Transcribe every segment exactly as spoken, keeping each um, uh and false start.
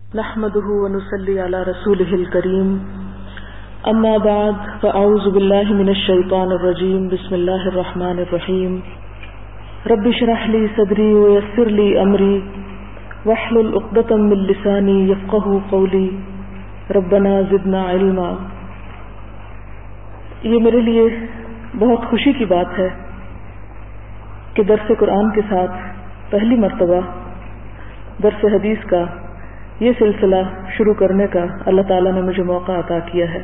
نحمده ونصلي على رسوله الكريم اما بعد فاعوذ بالله من الشيطان الرجيم بسم الله الرحمن الرحيم رب اشرح لي صدري ويسر لي امري واحلل عقدة من لساني يفقهوا قولي ربنا زدنا علما۔ یہ میرے لیے بہت خوشی کی بات ہے کہ درس قرآن کے ساتھ پہلی مرتبہ درس حدیث کا یہ سلسلہ شروع کرنے کا اللہ تعالیٰ نے مجھے موقع عطا کیا ہے۔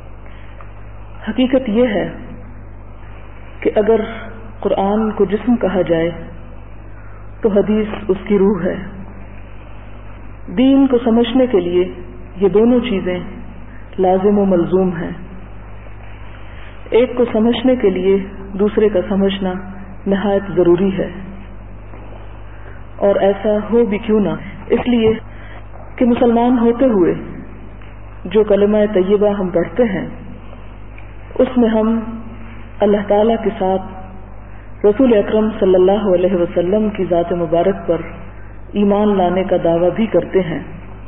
حقیقت یہ ہے کہ اگر قرآن کو جسم کہا جائے تو حدیث اس کی روح ہے۔ دین کو سمجھنے کے لیے یہ دونوں چیزیں لازم و ملزوم ہیں۔ ایک کو سمجھنے کے لیے دوسرے کا سمجھنا نہایت ضروری ہے، اور ایسا ہو بھی کیوں نہ، اس لیے کہ مسلمان ہوتے ہوئے جو کلمہ طیبہ ہم پڑھتے ہیں اس میں ہم اللہ تعالیٰ کے ساتھ رسول اکرم صلی اللہ علیہ وسلم کی ذات مبارک پر ایمان لانے کا دعویٰ بھی کرتے ہیں۔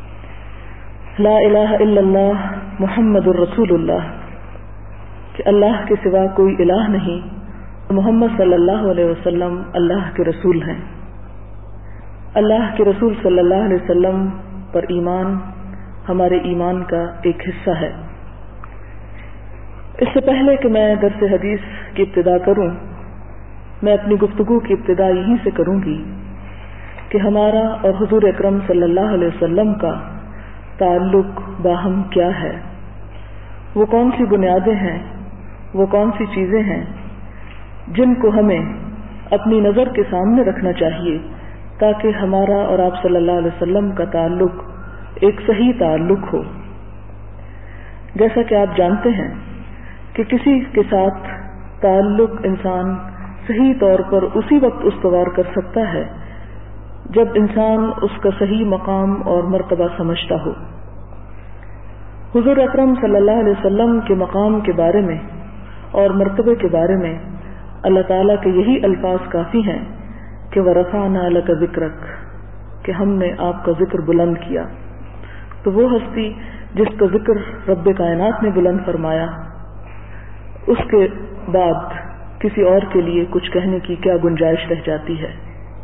لا الہ الا اللہ محمد الرسول اللہ، کہ اللہ کے سوا کوئی الہ نہیں، محمد صلی اللہ علیہ وسلم اللہ کے رسول ہیں۔ اللہ کے رسول صلی اللہ علیہ وسلم پر ایمان ہمارے ایمان کا ایک حصہ ہے۔ اس سے پہلے کہ میں درس حدیث کی ابتدا کروں، میں اپنی گفتگو کی ابتدا یہیں سے کروں گی کہ ہمارا اور حضور اکرم صلی اللہ علیہ وسلم کا تعلق باہم کیا ہے، وہ کون سی بنیادیں ہیں، وہ کون سی چیزیں ہیں جن کو ہمیں اپنی نظر کے سامنے رکھنا چاہیے تاکہ ہمارا اور آپ صلی اللہ علیہ وسلم کا تعلق ایک صحیح تعلق ہو۔ جیسا کہ آپ جانتے ہیں کہ کسی کے ساتھ تعلق انسان صحیح طور پر اسی وقت استوار کر سکتا ہے جب انسان اس کا صحیح مقام اور مرتبہ سمجھتا ہو۔ حضور اکرم صلی اللہ علیہ وسلم کے مقام کے بارے میں اور مرتبے کے بارے میں اللہ تعالیٰ کے یہی الفاظ کافی ہیں کہ وَرَفَعْنَا لَكَ ذِكْرَكَ، کہ ہم نے آپ کا ذکر بلند کیا۔ تو وہ ہستی جس کا ذکر رب کائنات نے بلند فرمایا، اس کے بعد کسی اور کے لیے کچھ کہنے کی کیا گنجائش رہ جاتی ہے۔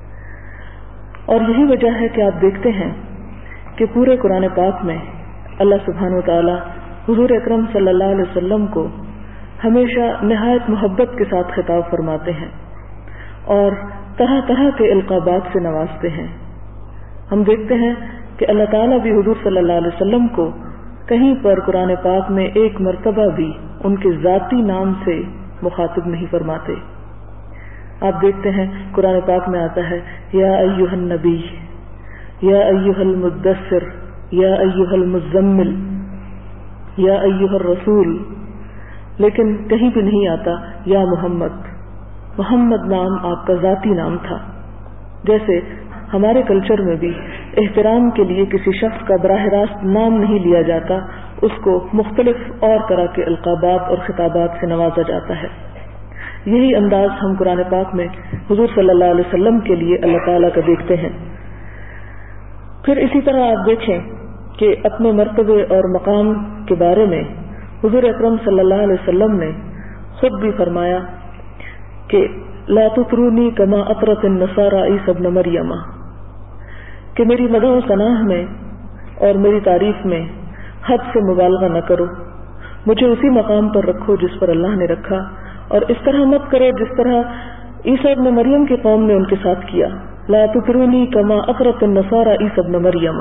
اور یہی وجہ ہے کہ آپ دیکھتے ہیں کہ پورے قرآن پاک میں اللہ سبحانہ و تعالی حضور اکرم صلی اللہ علیہ وسلم کو ہمیشہ نہایت محبت کے ساتھ خطاب فرماتے ہیں اور طرح طرح کے القابات سے نوازتے ہیں۔ ہم دیکھتے ہیں کہ اللہ تعالیٰ بھی حضور صلی اللہ علیہ وسلم کو کہیں پر قرآن پاک میں ایک مرتبہ بھی ان کے ذاتی نام سے مخاطب نہیں فرماتے۔ آپ دیکھتے ہیں قرآن پاک میں آتا ہے یا ایھا النبی، یا ایھا المدثر، یا ایھا المزمل، یا ایھا الرسول، لیکن کہیں بھی نہیں آتا یا محمد۔ محمد نام آپ کا ذاتی نام تھا۔ جیسے ہمارے کلچر میں بھی احترام کے لیے کسی شخص کا براہ راست نام نہیں لیا جاتا، اس کو مختلف اور طرح کے القابات اور خطابات سے نوازا جاتا ہے۔ یہی انداز ہم قرآن پاک میں حضور صلی اللہ علیہ وسلم کے لیے اللہ تعالیٰ کا دیکھتے ہیں۔ پھر اسی طرح آپ دیکھیں کہ اپنے مرتبے اور مقام کے بارے میں حضور اکرم صلی اللہ علیہ وسلم نے خود بھی فرمایا کہ لا تطرونی کما اطرت النصارى عیسی ابن مریم، کہ میری مدح و ثناء میں اور میری تعریف میں حد سے مبالغہ نہ کرو، مجھے اسی مقام پر رکھو جس پر اللہ نے رکھا، اور اس طرح مت کرو جس طرح عیسی ابن مریم کی قوم نے ان کے ساتھ کیا۔ لا تطرونی کما اطرت النصارى عیسی ابن مریم،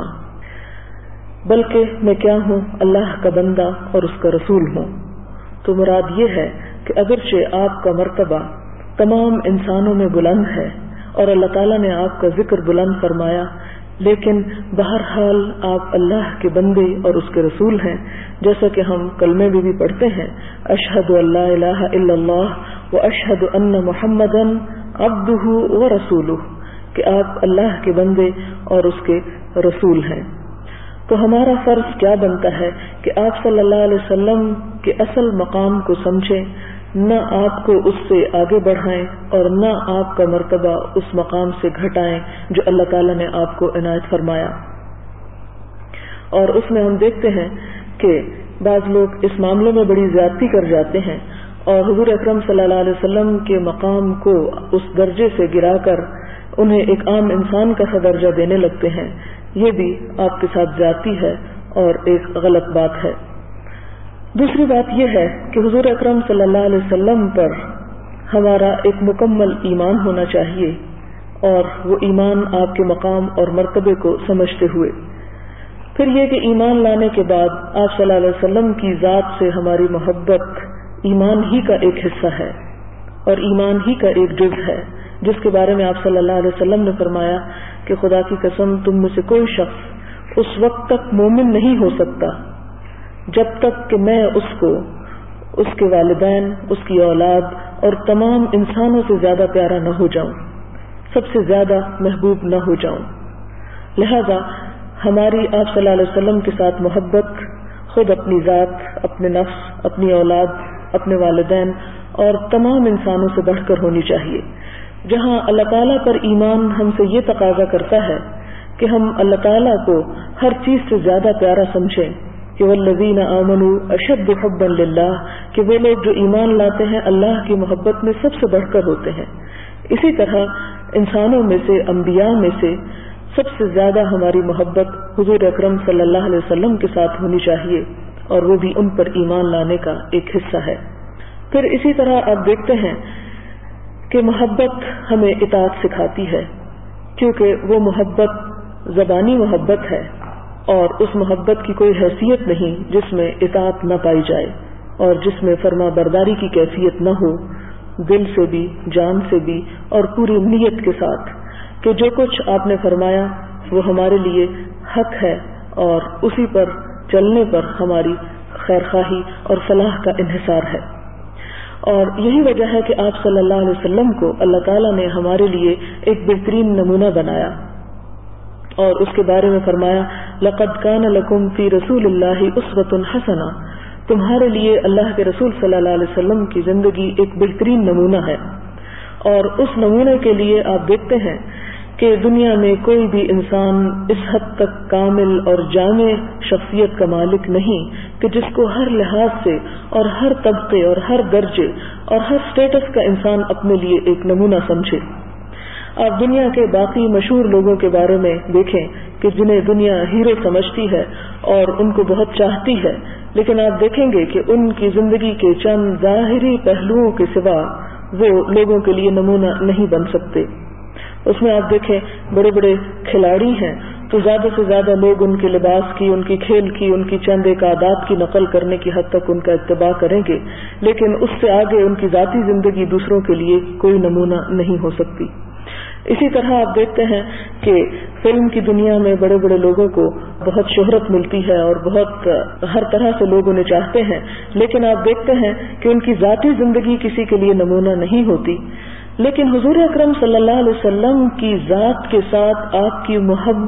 بلکہ میں کیا ہوں، اللہ کا بندہ اور اس کا رسول ہوں۔ تو مراد یہ ہے کہ اگرچہ آپ کا مرتبہ تمام انسانوں میں بلند ہے اور اللہ تعالیٰ نے آپ کا ذکر بلند فرمایا، لیکن بہرحال آپ اللہ کے بندے اور اس کے رسول ہیں، جیسا کہ ہم کلمے میں بھی پڑھتے ہیں اشہد ان لا الہ الا اللہ و اشہد ان محمدا عبدہ و رسولہ، کہ آپ اللہ کے بندے اور اس کے رسول ہیں۔ تو ہمارا فرض کیا بنتا ہے کہ آپ صلی اللہ علیہ وسلم کے اصل مقام کو سمجھیں، نہ آپ کو اس سے آگے بڑھائیں اور نہ آپ کا مرتبہ اس مقام سے گھٹائیں جو اللہ تعالیٰ نے آپ کو عنایت فرمایا۔ اور اس میں ہم دیکھتے ہیں کہ بعض لوگ اس معاملے میں بڑی زیادتی کر جاتے ہیں اور حضور اکرم صلی اللہ علیہ وسلم کے مقام کو اس درجے سے گرا کر انہیں ایک عام انسان کا سا درجہ دینے لگتے ہیں. یہ بھی آپ کے ساتھ زیادتی ہے اور ایک غلط بات ہے. دوسری بات یہ ہے کہ حضور اکرم صلی اللہ علیہ وسلم پر ہمارا ایک مکمل ایمان ہونا چاہیے اور وہ ایمان آپ کے مقام اور مرتبے کو سمجھتے ہوئے. پھر یہ کہ ایمان لانے کے بعد آپ صلی اللہ علیہ وسلم کی ذات سے ہماری محبت ایمان ہی کا ایک حصہ ہے اور ایمان ہی کا ایک جز ہے، جس کے بارے میں آپ صلی اللہ علیہ وسلم نے فرمایا کہ خدا کی قسم تم میں سے کوئی شخص اس وقت تک مومن نہیں ہو سکتا جب تک کہ میں اس کو اس کے والدین، اس کی اولاد اور تمام انسانوں سے زیادہ پیارا نہ ہو جاؤں، سب سے زیادہ محبوب نہ ہو جاؤں. لہذا ہماری آپ صلی اللہ علیہ وسلم کے ساتھ محبت خود اپنی ذات، اپنے نفس، اپنی اولاد، اپنے والدین اور تمام انسانوں سے بڑھ کر ہونی چاہیے. جہاں اللہ تعالیٰ پر ایمان ہم سے یہ تقاضا کرتا ہے کہ ہم اللہ تعالیٰ کو ہر چیز سے زیادہ پیارا سمجھیں کہ والذین آمنوا اشد حبا للہ، کہ وہ لوگ جو ایمان لاتے ہیں اللہ کی محبت میں سب سے بڑھ کر ہوتے ہیں. اسی طرح انسانوں میں سے، انبیاء میں سے سب سے زیادہ ہماری محبت حضور اکرم صلی اللہ علیہ وسلم کے ساتھ ہونی چاہیے اور وہ بھی ان پر ایمان لانے کا ایک حصہ ہے. پھر اسی طرح آپ دیکھتے ہیں کہ محبت ہمیں اطاعت سکھاتی ہے، کیونکہ وہ محبت زبانی محبت ہے اور اس محبت کی کوئی حیثیت نہیں جس میں اطاعت نہ پائی جائے اور جس میں فرما برداری کی کیفیت نہ ہو، دل سے بھی، جان سے بھی اور پوری نیت کے ساتھ کہ جو کچھ آپ نے فرمایا وہ ہمارے لیے حق ہے اور اسی پر چلنے پر ہماری خیرخواہی اور فلاح کا انحصار ہے. اور یہی وجہ ہے کہ آپ صلی اللہ علیہ وسلم کو اللہ تعالیٰ نے ہمارے لیے ایک بہترین نمونہ بنایا اور اس کے بارے میں فرمایا لقد کان لکم فی رسول اللہ اسوۃ حسنہ، تمہارے لیے اللہ کے رسول صلی اللہ علیہ وسلم کی زندگی ایک بہترین نمونہ ہے. اور اس نمونے کے لیے آپ دیکھتے ہیں کہ دنیا میں کوئی بھی انسان اس حد تک کامل اور جامع شخصیت کا مالک نہیں کہ جس کو ہر لحاظ سے اور ہر طبقے اور ہر درجے اور ہر سٹیٹس کا انسان اپنے لیے ایک نمونہ سمجھے. آپ دنیا کے باقی مشہور لوگوں کے بارے میں دیکھیں کہ جنہیں دنیا ہیرو سمجھتی ہے اور ان کو بہت چاہتی ہے، لیکن آپ دیکھیں گے کہ ان کی زندگی کے چند ظاہری پہلوؤں کے سوا وہ لوگوں کے لیے نمونہ نہیں بن سکتے. اس میں آپ دیکھیں بڑے بڑے کھلاڑی ہیں تو زیادہ سے زیادہ لوگ ان کے لباس کی، ان کی کھیل کی، ان کی چند ایک عادات کی نقل کرنے کی حد تک ان کا اتباع کریں گے، لیکن اس سے آگے ان کی ذاتی زندگی دوسروں کے لیے کوئی نمونہ نہیں ہو سکتی. اسی طرح آپ دیکھتے ہیں کہ فلم کی دنیا میں بڑے بڑے لوگوں کو بہت شہرت ملتی ہے اور بہت ہر طرح سے لوگ انہیں چاہتے ہیں، لیکن آپ دیکھتے ہیں کہ ان کی ذاتی زندگی کسی کے لیے نمونہ نہیں ہوتی. لیکن حضور اکرم صلی اللہ علیہ وسلم کی ذات کے ساتھ آپ کی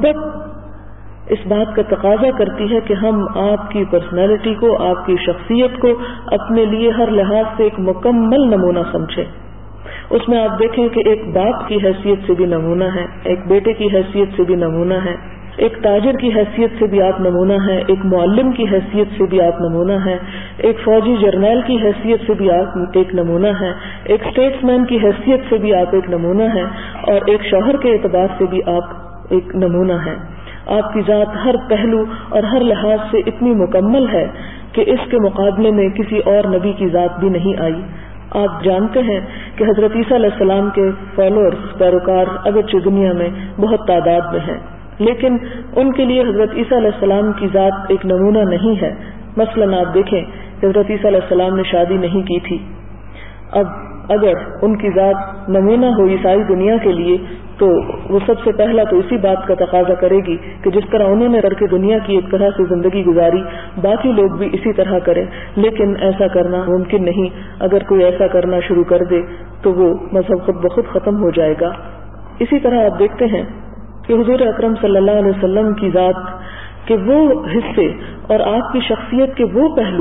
محبت اس بات کا تقاضا کرتی ہے کہ ہم آپ کی پرسنالٹی کو، آپ کی شخصیت کو اپنے لیے ہر لحاظ سے ایک مکمل نمونہ سمجھیں. اس میں آپ دیکھیں کہ ایک باپ کی حیثیت سے بھی نمونہ ہے، ایک بیٹے کی حیثیت سے بھی نمونہ ہے، ایک تاجر کی حیثیت سے بھی آپ نمونہ ہیں، ایک معلم کی حیثیت سے بھی آپ نمونہ ہیں، ایک فوجی جرنیل کی حیثیت سے بھی آپ ایک نمونہ ہیں، ایک اسٹیٹس مین کی حیثیت سے بھی آپ ایک نمونہ ہیں، اور ایک شوہر کے اعتبار سے بھی آپ ایک نمونہ ہیں. آپ کی ذات ہر پہلو اور ہر لحاظ سے اتنی مکمل ہے کہ اس کے مقابلے میں کسی اور نبی کی ذات بھی نہیں آئی. آپ جانتے ہیں کہ حضرت عیسیٰ علیہ السلام کے فالوورز، پیروکار اگرچہ دنیا میں بہت تعداد میں ہیں، لیکن ان کے لیے حضرت عیسیٰ علیہ السلام کی ذات ایک نمونہ نہیں ہے. مثلاً آپ دیکھیں حضرت عیسیٰ علیہ السلام نے شادی نہیں کی تھی. اب اگر ان کی ذات نمونہ ہو عیسائی دنیا کے لیے تو وہ سب سے پہلا تو اسی بات کا تقاضا کرے گی کہ جس طرح انہوں نے کر کے دنیا کی ایک طرح سے زندگی گزاری باقی لوگ بھی اسی طرح کریں، لیکن ایسا کرنا ممکن نہیں. اگر کوئی ایسا کرنا شروع کر دے تو وہ مذہب خود بخود ختم ہو جائے گا. اسی طرح آپ دیکھتے ہیں کہ حضور اکرم صلی اللہ علیہ وسلم کی ذات کے وہ حصے اور آپ کی شخصیت کے وہ پہلو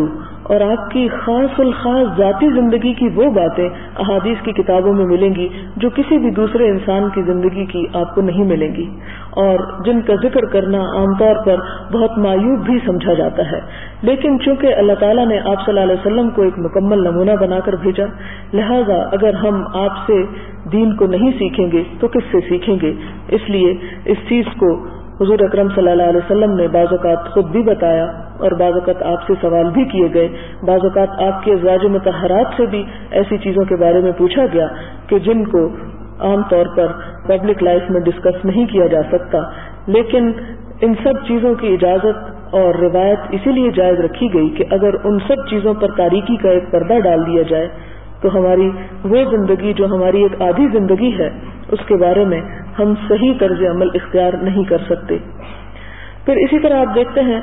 اور آپ کی خاص الخاص ذاتی زندگی کی وہ باتیں احادیث کی کتابوں میں ملیں گی جو کسی بھی دوسرے انسان کی زندگی کی آپ کو نہیں ملیں گی، اور جن کا ذکر کرنا عام طور پر بہت معیوب بھی سمجھا جاتا ہے، لیکن چونکہ اللہ تعالیٰ نے آپ صلی اللہ علیہ وسلم کو ایک مکمل نمونہ بنا کر بھیجا، لہذا اگر ہم آپ سے دین کو نہیں سیکھیں گے تو کس سے سیکھیں گے؟ اس لیے اس چیز کو حضور اکرم صلی اللہ علیہ وسلم نے بعض اوقات خود بھی بتایا، اور بعض اوقات آپ سے سوال بھی کیے گئے، بعض اوقات آپ کے ازواج مطہرات سے بھی ایسی چیزوں کے بارے میں پوچھا گیا کہ جن کو عام طور پر پبلک لائف میں ڈسکس نہیں کیا جا سکتا، لیکن ان سب چیزوں کی اجازت اور روایت اسی لیے جائز رکھی گئی کہ اگر ان سب چیزوں پر تاریکی کا ایک پردہ ڈال دیا جائے تو ہماری وہ زندگی جو ہماری ایک آدھی زندگی ہے اس کے بارے میں ہم صحیح طرز عمل اختیار نہیں کر سکتے۔ پھر اسی طرح آپ دیکھتے ہیں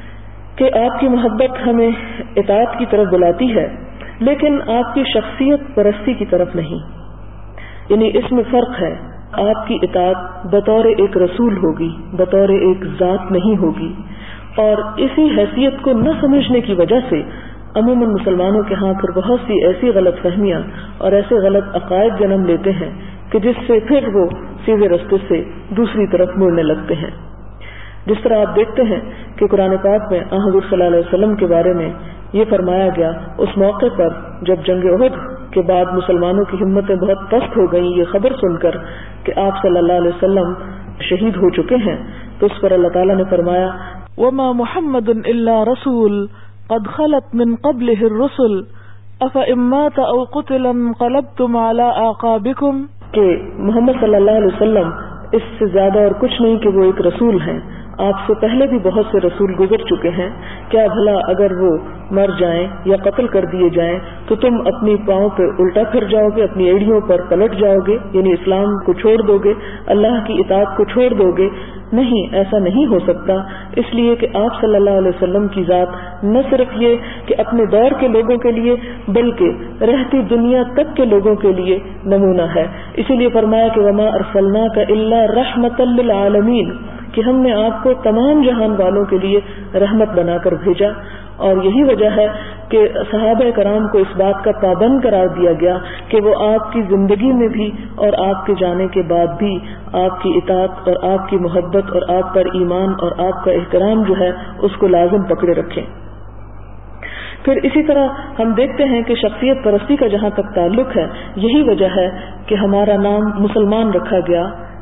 کہ آپ کی محبت ہمیں اطاعت کی طرف بلاتی ہے، لیکن آپ کی شخصیت پرستی کی طرف نہیں، یعنی اس میں فرق ہے۔ آپ کی اطاعت بطور ایک رسول ہوگی، بطور ایک ذات نہیں ہوگی، اور اسی حیثیت کو نہ سمجھنے کی وجہ سے عموماً مسلمانوں کے ہاں پھر بہت سی ایسی غلط فہمیاں اور ایسے غلط عقائد جنم لیتے ہیں کہ جس سے پھر وہ سیدھے رستے سے دوسری طرف مڑنے لگتے ہیں۔ جس طرح آپ دیکھتے ہیں کہ قرآن پاک میں آن حضور صلی اللہ علیہ وسلم کے بارے میں یہ فرمایا گیا اس موقع پر جب جنگ احد کے بعد مسلمانوں کی ہمتیں بہت پست ہو گئیں یہ خبر سن کر کہ آپ صلی اللہ علیہ وسلم شہید ہو چکے ہیں، تو اس پر اللہ تعالیٰ نے فرمایا وَمَا مُحَمَّدٌ إِلَّا رَسُولٌ قَدْ خَلَتْ مِن قَبْلِهِ الرُّسُلُ أَفَإِن مَّاتَ أَوْ قُتِلَ انقَلَبْتُمْ عَلَىٰ أَعْقَابِكُمْ، کہ محمد صلی اللہ علیہ وسلم اس سے زیادہ اور کچھ نہیں کہ وہ ایک رسول ہیں، آپ سے پہلے بھی بہت سے رسول گزر چکے ہیں، کیا بھلا اگر وہ مر جائیں یا قتل کر دیے جائیں تو تم اپنی پاؤں پہ الٹا پھر جاؤ گے، اپنی ایڑیوں پر پلٹ جاؤ گے، یعنی اسلام کو چھوڑ دو گے، اللہ کی اطاعت کو چھوڑ دو گے؟ نہیں، ایسا نہیں ہو سکتا، اس لیے کہ آپ صلی اللہ علیہ وسلم کی ذات نہ صرف یہ کہ اپنے دور کے لوگوں کے لیے بلکہ رہتی دنیا تک کے لوگوں کے لیے نمونہ ہے۔ اسی لیے فرمایا کہ وما ارسلناک الا رحمتا للعالمین، کہ ہم نے آپ کو تمام جہان والوں کے لیے رحمت بنا کر بھیجا، اور یہی وجہ ہے کہ صحابہ کرام کو اس بات کا پابند قرار دیا گیا کہ وہ آپ کی زندگی میں بھی اور آپ کے جانے کے بعد بھی آپ کی اطاعت اور آپ کی محبت اور آپ پر ایمان اور آپ کا احترام جو ہے اس کو لازم پکڑے رکھیں۔ پھر اسی طرح ہم دیکھتے ہیں کہ شخصیت پرستی کا جہاں تک تعلق ہے، یہی وجہ ہے کہ ہمارا نام مسلمان رکھا گیا،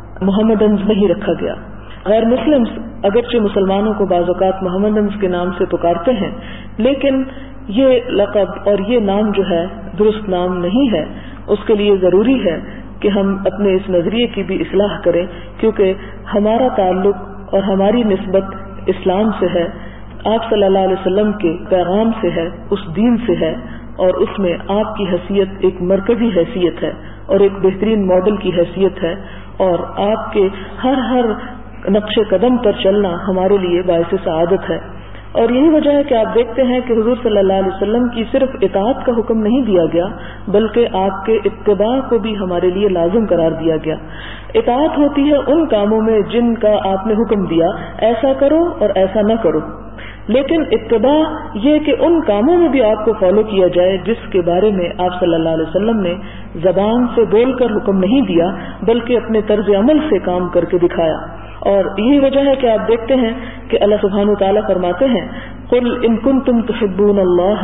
محمدنز نہیں رکھا گیا۔ غیر مسلم اگرچہ مسلمانوں کو بعض اوقات محمدنز کے نام سے پکارتے ہیں، لیکن یہ لقب اور یہ نام جو ہے درست نام نہیں ہے۔ اس کے لیے ضروری ہے کہ ہم اپنے اس نظریے کی بھی اصلاح کریں، کیونکہ ہمارا تعلق اور ہماری نسبت اسلام سے ہے، آپ صلی اللہ علیہ وسلم کے پیغام سے ہے، اس دین سے ہے، اور اس میں آپ کی حیثیت ایک مرکزی حیثیت ہے اور ایک بہترین ماڈل کی حیثیت ہے، اور آپ کے ہر ہر نقش قدم پر چلنا ہمارے لیے باعث سعادت ہے۔ اور یہی وجہ ہے کہ آپ دیکھتے ہیں کہ حضور صلی اللہ علیہ وسلم کی صرف اطاعت کا حکم نہیں دیا گیا، بلکہ آپ کے اتباع کو بھی ہمارے لیے لازم قرار دیا گیا۔ اطاعت ہوتی ہے ان کاموں میں جن کا آپ نے حکم دیا ایسا کرو اور ایسا نہ کرو، لیکن اتباع یہ کہ ان کاموں میں بھی آپ کو فالو کیا جائے جس کے بارے میں آپ صلی اللہ علیہ وسلم نے زبان سے بول کر حکم نہیں دیا بلکہ اپنے طرز عمل سے کام کر کے دکھایا۔ اور یہی وجہ ہے کہ آپ دیکھتے ہیں کہ اللہ سبحانہ وتعالیٰ فرماتے ہیں قل ان کنتم تحبون اللہ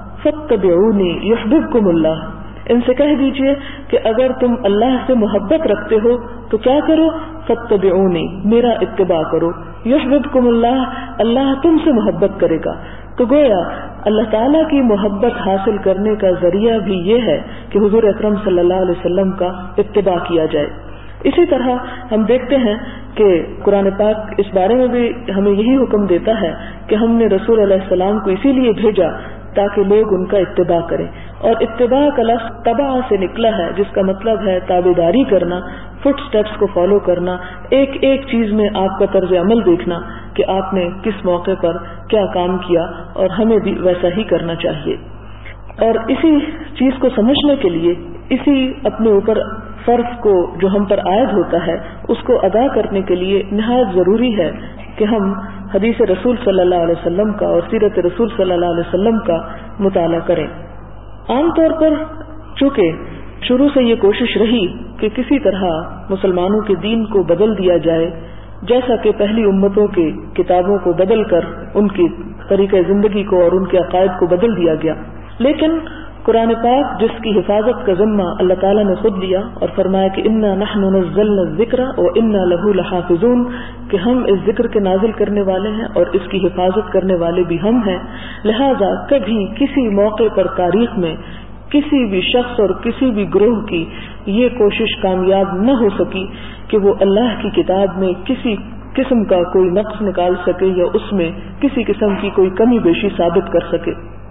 فاتبعونی یحببکم اللہ، ان سے کہہ دیجئے کہ اگر تم اللہ سے محبت رکھتے ہو تو کیا کرو؟ فاتبعونی، میرا اتباع کرو، یحببکم اللہ، اللہ تم سے محبت کرے گا۔ تو گویا اللہ تعالیٰ کی محبت حاصل کرنے کا ذریعہ بھی یہ ہے کہ حضور اکرم صلی اللہ علیہ وسلم کا اتباع کیا جائے۔ اسی طرح ہم دیکھتے ہیں کہ قرآن پاک اس بارے میں بھی ہمیں یہی حکم دیتا ہے کہ ہم نے رسول علیہ السلام کو اسی لیے بھیجا تاکہ لوگ ان کا اتباع کریں، اور اتباع کا لفظ تبع سے نکلا ہے جس کا مطلب ہے تابعداری کرنا، فٹ سٹیپس کو فالو کرنا، ایک ایک چیز میں آپ کا طرز عمل دیکھنا کہ آپ نے کس موقع پر کیا کام کیا، اور ہمیں بھی ویسا ہی کرنا چاہیے۔ اور اسی چیز کو سمجھنے کے لیے، اسی اپنے اوپر فرض کو جو ہم پر عائد ہوتا ہے اس کو ادا کرنے کے لیے نہایت ضروری ہے کہ ہم حدیث رسول صلی اللہ علیہ وسلم کا اور سیرت رسول صلی اللہ علیہ وسلم کا مطالعہ کریں۔ عام طور پر چونکہ شروع سے یہ کوشش رہی کہ کسی طرح مسلمانوں کے دین کو بدل دیا جائے، جیسا کہ پہلی امتوں کے کتابوں کو بدل کر ان کی طریقہ زندگی کو اور ان کے عقائد کو بدل دیا گیا، لیکن قرآن پاک جس کی حفاظت کا ذمہ اللہ تعالیٰ نے خود لیا اور فرمایا کہ انا نحن نزلنا الذکر وانا له لحافظون، کہ ہم اس ذکر کے نازل کرنے والے ہیں اور اس کی حفاظت کرنے والے بھی ہم ہیں، لہذا کبھی کسی موقع پر تاریخ میں کسی بھی شخص اور کسی بھی گروہ کی یہ کوشش کامیاب نہ ہو سکی کہ وہ اللہ کی کتاب میں کسی قسم کا کوئی نقص نکال سکے یا اس میں کسی قسم کی کوئی کمی بیشی ثابت کر سکے۔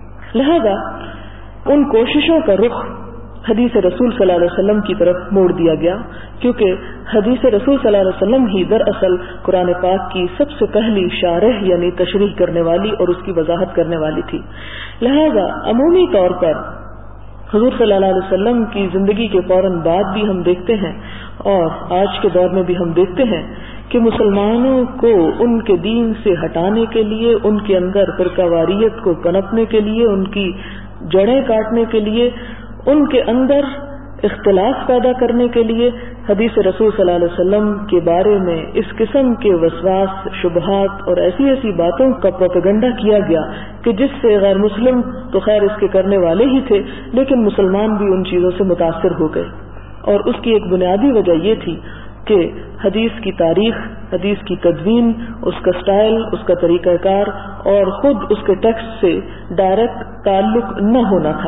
لہذا ان کوششوں کا رخ حدیث رسول صلی اللہ علیہ وسلم کی طرف موڑ دیا گیا، کیونکہ حدیث رسول صلی اللہ علیہ وسلم ہی دراصل قرآن پاک کی سب سے پہلی شارح یعنی تشریح کرنے والی اور اس کی وضاحت کرنے والی تھی۔ لہذا عمومی طور پر حضور صلی اللہ علیہ وسلم کی زندگی کے فوراً بعد بھی ہم دیکھتے ہیں اور آج کے دور میں بھی ہم دیکھتے ہیں کہ مسلمانوں کو ان کے دین سے ہٹانے کے لیے، ان کے اندر فرقہ واریت کو پنپنے کے لیے، ان کی جڑیں کاٹنے کے لیے، ان کے اندر اختلاف پیدا کرنے کے لیے حدیث رسول صلی اللہ علیہ وسلم کے بارے میں اس قسم کے وسواس، شبہات اور ایسی ایسی باتوں کا پروپیگنڈا کیا گیا کہ جس سے غیر مسلم تو خیر اس کے کرنے والے ہی تھے، لیکن مسلمان بھی ان چیزوں سے متاثر ہو گئے۔ اور اس کی ایک بنیادی وجہ یہ تھی کہ حدیث کی تاریخ، حدیث کی تدوین، اس کا سٹائل، اس کا طریقہ کار اور خود اس کے ٹیکسٹ سے ڈائریکٹ تعلق نہ ہونا تھا۔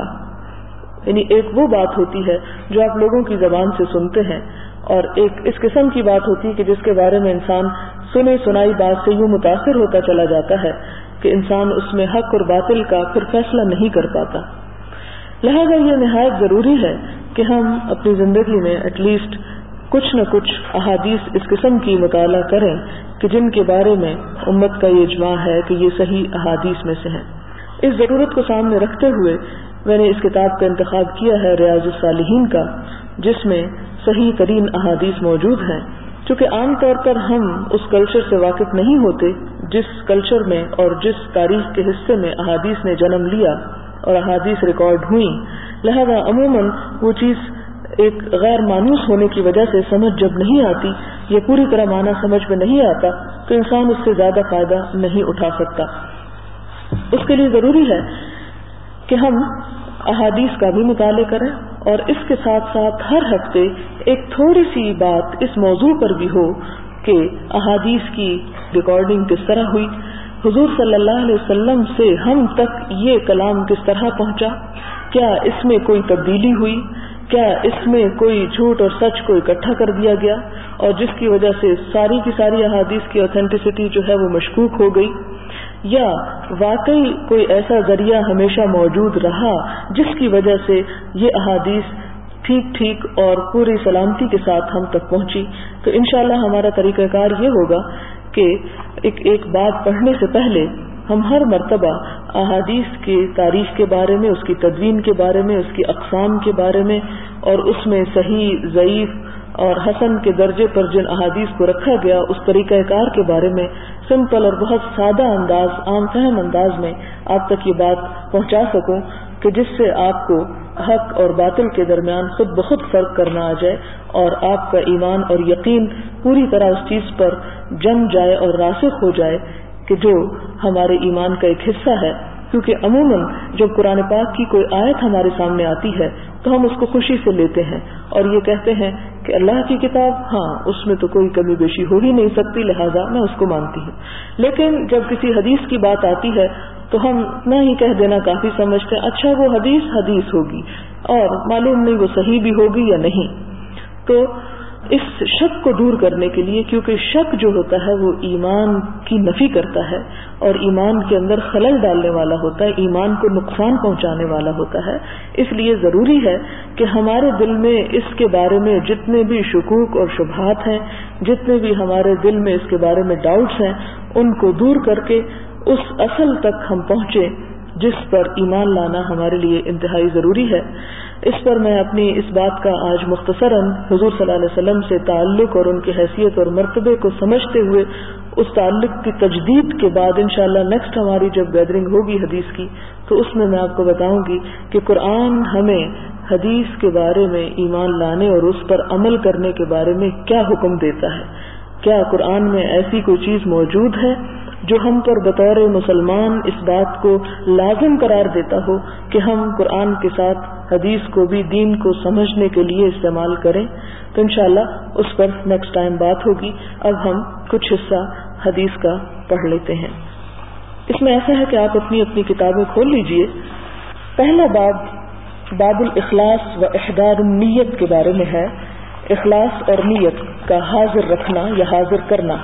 یعنی ایک وہ بات ہوتی ہے جو آپ لوگوں کی زبان سے سنتے ہیں اور ایک اس قسم کی بات ہوتی ہے کہ جس کے بارے میں انسان سنی سنائی بات سے یوں متاثر ہوتا چلا جاتا ہے کہ انسان اس میں حق اور باطل کا پھر فیصلہ نہیں کر پاتا۔ لہذا یہ نہایت ضروری ہے کہ ہم اپنی زندگی میں ایٹ لیسٹ کچھ نہ کچھ احادیث اس قسم کی مطالعہ کریں کہ جن کے بارے میں امت کا یہ اجماع ہے کہ یہ صحیح احادیث میں سے ہیں۔ اس ضرورت کو سامنے رکھتے ہوئے میں نے اس کتاب کا انتخاب کیا ہے ریاض الصالحین کا، جس میں صحیح ترین احادیث موجود ہیں، چونکہ عام طور پر ہم اس کلچر سے واقف نہیں ہوتے جس کلچر میں اور جس تاریخ کے حصے میں احادیث نے جنم لیا اور احادیث ریکارڈ ہوئیں، لہذا عموماً وہ چیز ایک غیر مانوس ہونے کی وجہ سے سمجھ جب نہیں آتی یا پوری طرح معنی سمجھ میں نہیں آتا تو انسان اس سے زیادہ فائدہ نہیں اٹھا سکتا۔ اس کے لیے ضروری ہے کہ ہم احادیث کا بھی مطالعہ کریں اور اس کے ساتھ ساتھ ہر ہفتے ایک تھوڑی سی بات اس موضوع پر بھی ہو کہ احادیث کی ریکارڈنگ کس طرح ہوئی، حضور صلی اللہ علیہ وسلم سے ہم تک یہ کلام کس طرح پہنچا، کیا اس میں کوئی تبدیلی ہوئی، کیا اس میں کوئی جھوٹ اور سچ کو اکٹھا کر دیا گیا اور جس کی وجہ سے ساری کی ساری احادیث کی اوتھینٹسٹی جو ہے وہ مشکوک ہو گئی، یا واقعی کوئی ایسا ذریعہ ہمیشہ موجود رہا جس کی وجہ سے یہ احادیث ٹھیک ٹھیک اور پوری سلامتی کے ساتھ ہم تک پہنچی۔ تو انشاءاللہ ہمارا طریقہ کار یہ ہوگا کہ ایک ایک بات پڑھنے سے پہلے ہم ہر مرتبہ احادیث کی تاریخ کے بارے میں، اس کی تدوین کے بارے میں، اس کی اقسام کے بارے میں اور اس میں صحیح، ضعیف اور حسن کے درجے پر جن احادیث کو رکھا گیا اس طریقہ کار کے بارے میں سمپل اور بہت سادہ انداز، عام فہم انداز میں آپ تک یہ بات پہنچا سکوں کہ جس سے آپ کو حق اور باطل کے درمیان خود بخود فرق کرنا آ جائے اور آپ کا ایمان اور یقین پوری طرح اس چیز پر جم جائے اور راسخ ہو جائے کہ جو ہمارے ایمان کا ایک حصہ ہے۔ کیونکہ عموماً جب قرآن پاک کی کوئی آیت ہمارے سامنے آتی ہے تو ہم اس کو خوشی سے لیتے ہیں اور یہ کہتے ہیں کہ اللہ کی کتاب، ہاں اس میں تو کوئی کمی بیشی ہو ہی نہیں سکتی، لہٰذا میں اس کو مانتی ہوں۔ لیکن جب کسی حدیث کی بات آتی ہے تو ہم اتنا ہی کہہ دینا کافی سمجھتے ہیں، اچھا وہ حدیث حدیث ہوگی اور معلوم نہیں وہ صحیح بھی ہوگی یا نہیں۔ تو اس شک کو دور کرنے کے لیے، کیونکہ شک جو ہوتا ہے وہ ایمان کی نفی کرتا ہے اور ایمان کے اندر خلل ڈالنے والا ہوتا ہے، ایمان کو نقصان پہنچانے والا ہوتا ہے، اس لیے ضروری ہے کہ ہمارے دل میں اس کے بارے میں جتنے بھی شکوک اور شبہات ہیں، جتنے بھی ہمارے دل میں اس کے بارے میں ڈاؤٹس ہیں، ان کو دور کر کے اس اصل تک ہم پہنچے جس پر ایمان لانا ہمارے لیے انتہائی ضروری ہے. اس پر میں اپنی اس بات کا آج مختصراً حضور صلی اللہ علیہ وسلم سے تعلق اور ان کی حیثیت اور مرتبے کو سمجھتے ہوئے اس تعلق کی تجدید کے بعد انشاءاللہ نیکسٹ ہماری جب گیدرنگ ہوگی حدیث کی تو اس میں میں آپ کو بتاؤں گی کہ قرآن ہمیں حدیث کے بارے میں ایمان لانے اور اس پر عمل کرنے کے بارے میں کیا حکم دیتا ہے. کیا قرآن میں ایسی کوئی چیز موجود ہے جو ہم پر بطور مسلمان اس بات کو لازم قرار دیتا ہو کہ ہم قرآن کے ساتھ حدیث کو بھی دین کو سمجھنے کے لیے استعمال کریں. تو انشاءاللہ اس پر نیکسٹ ٹائم بات ہوگی. اب ہم کچھ حصہ حدیث کا پڑھ لیتے ہیں. اس میں ایسا ہے کہ آپ اپنی اپنی کتابیں کھول لیجئے. پہلا باب باب الاخلاص و احضار النیت کے بارے میں ہے. اخلاص اور نیت کا حاضر رکھنا یا حاضر کرنا.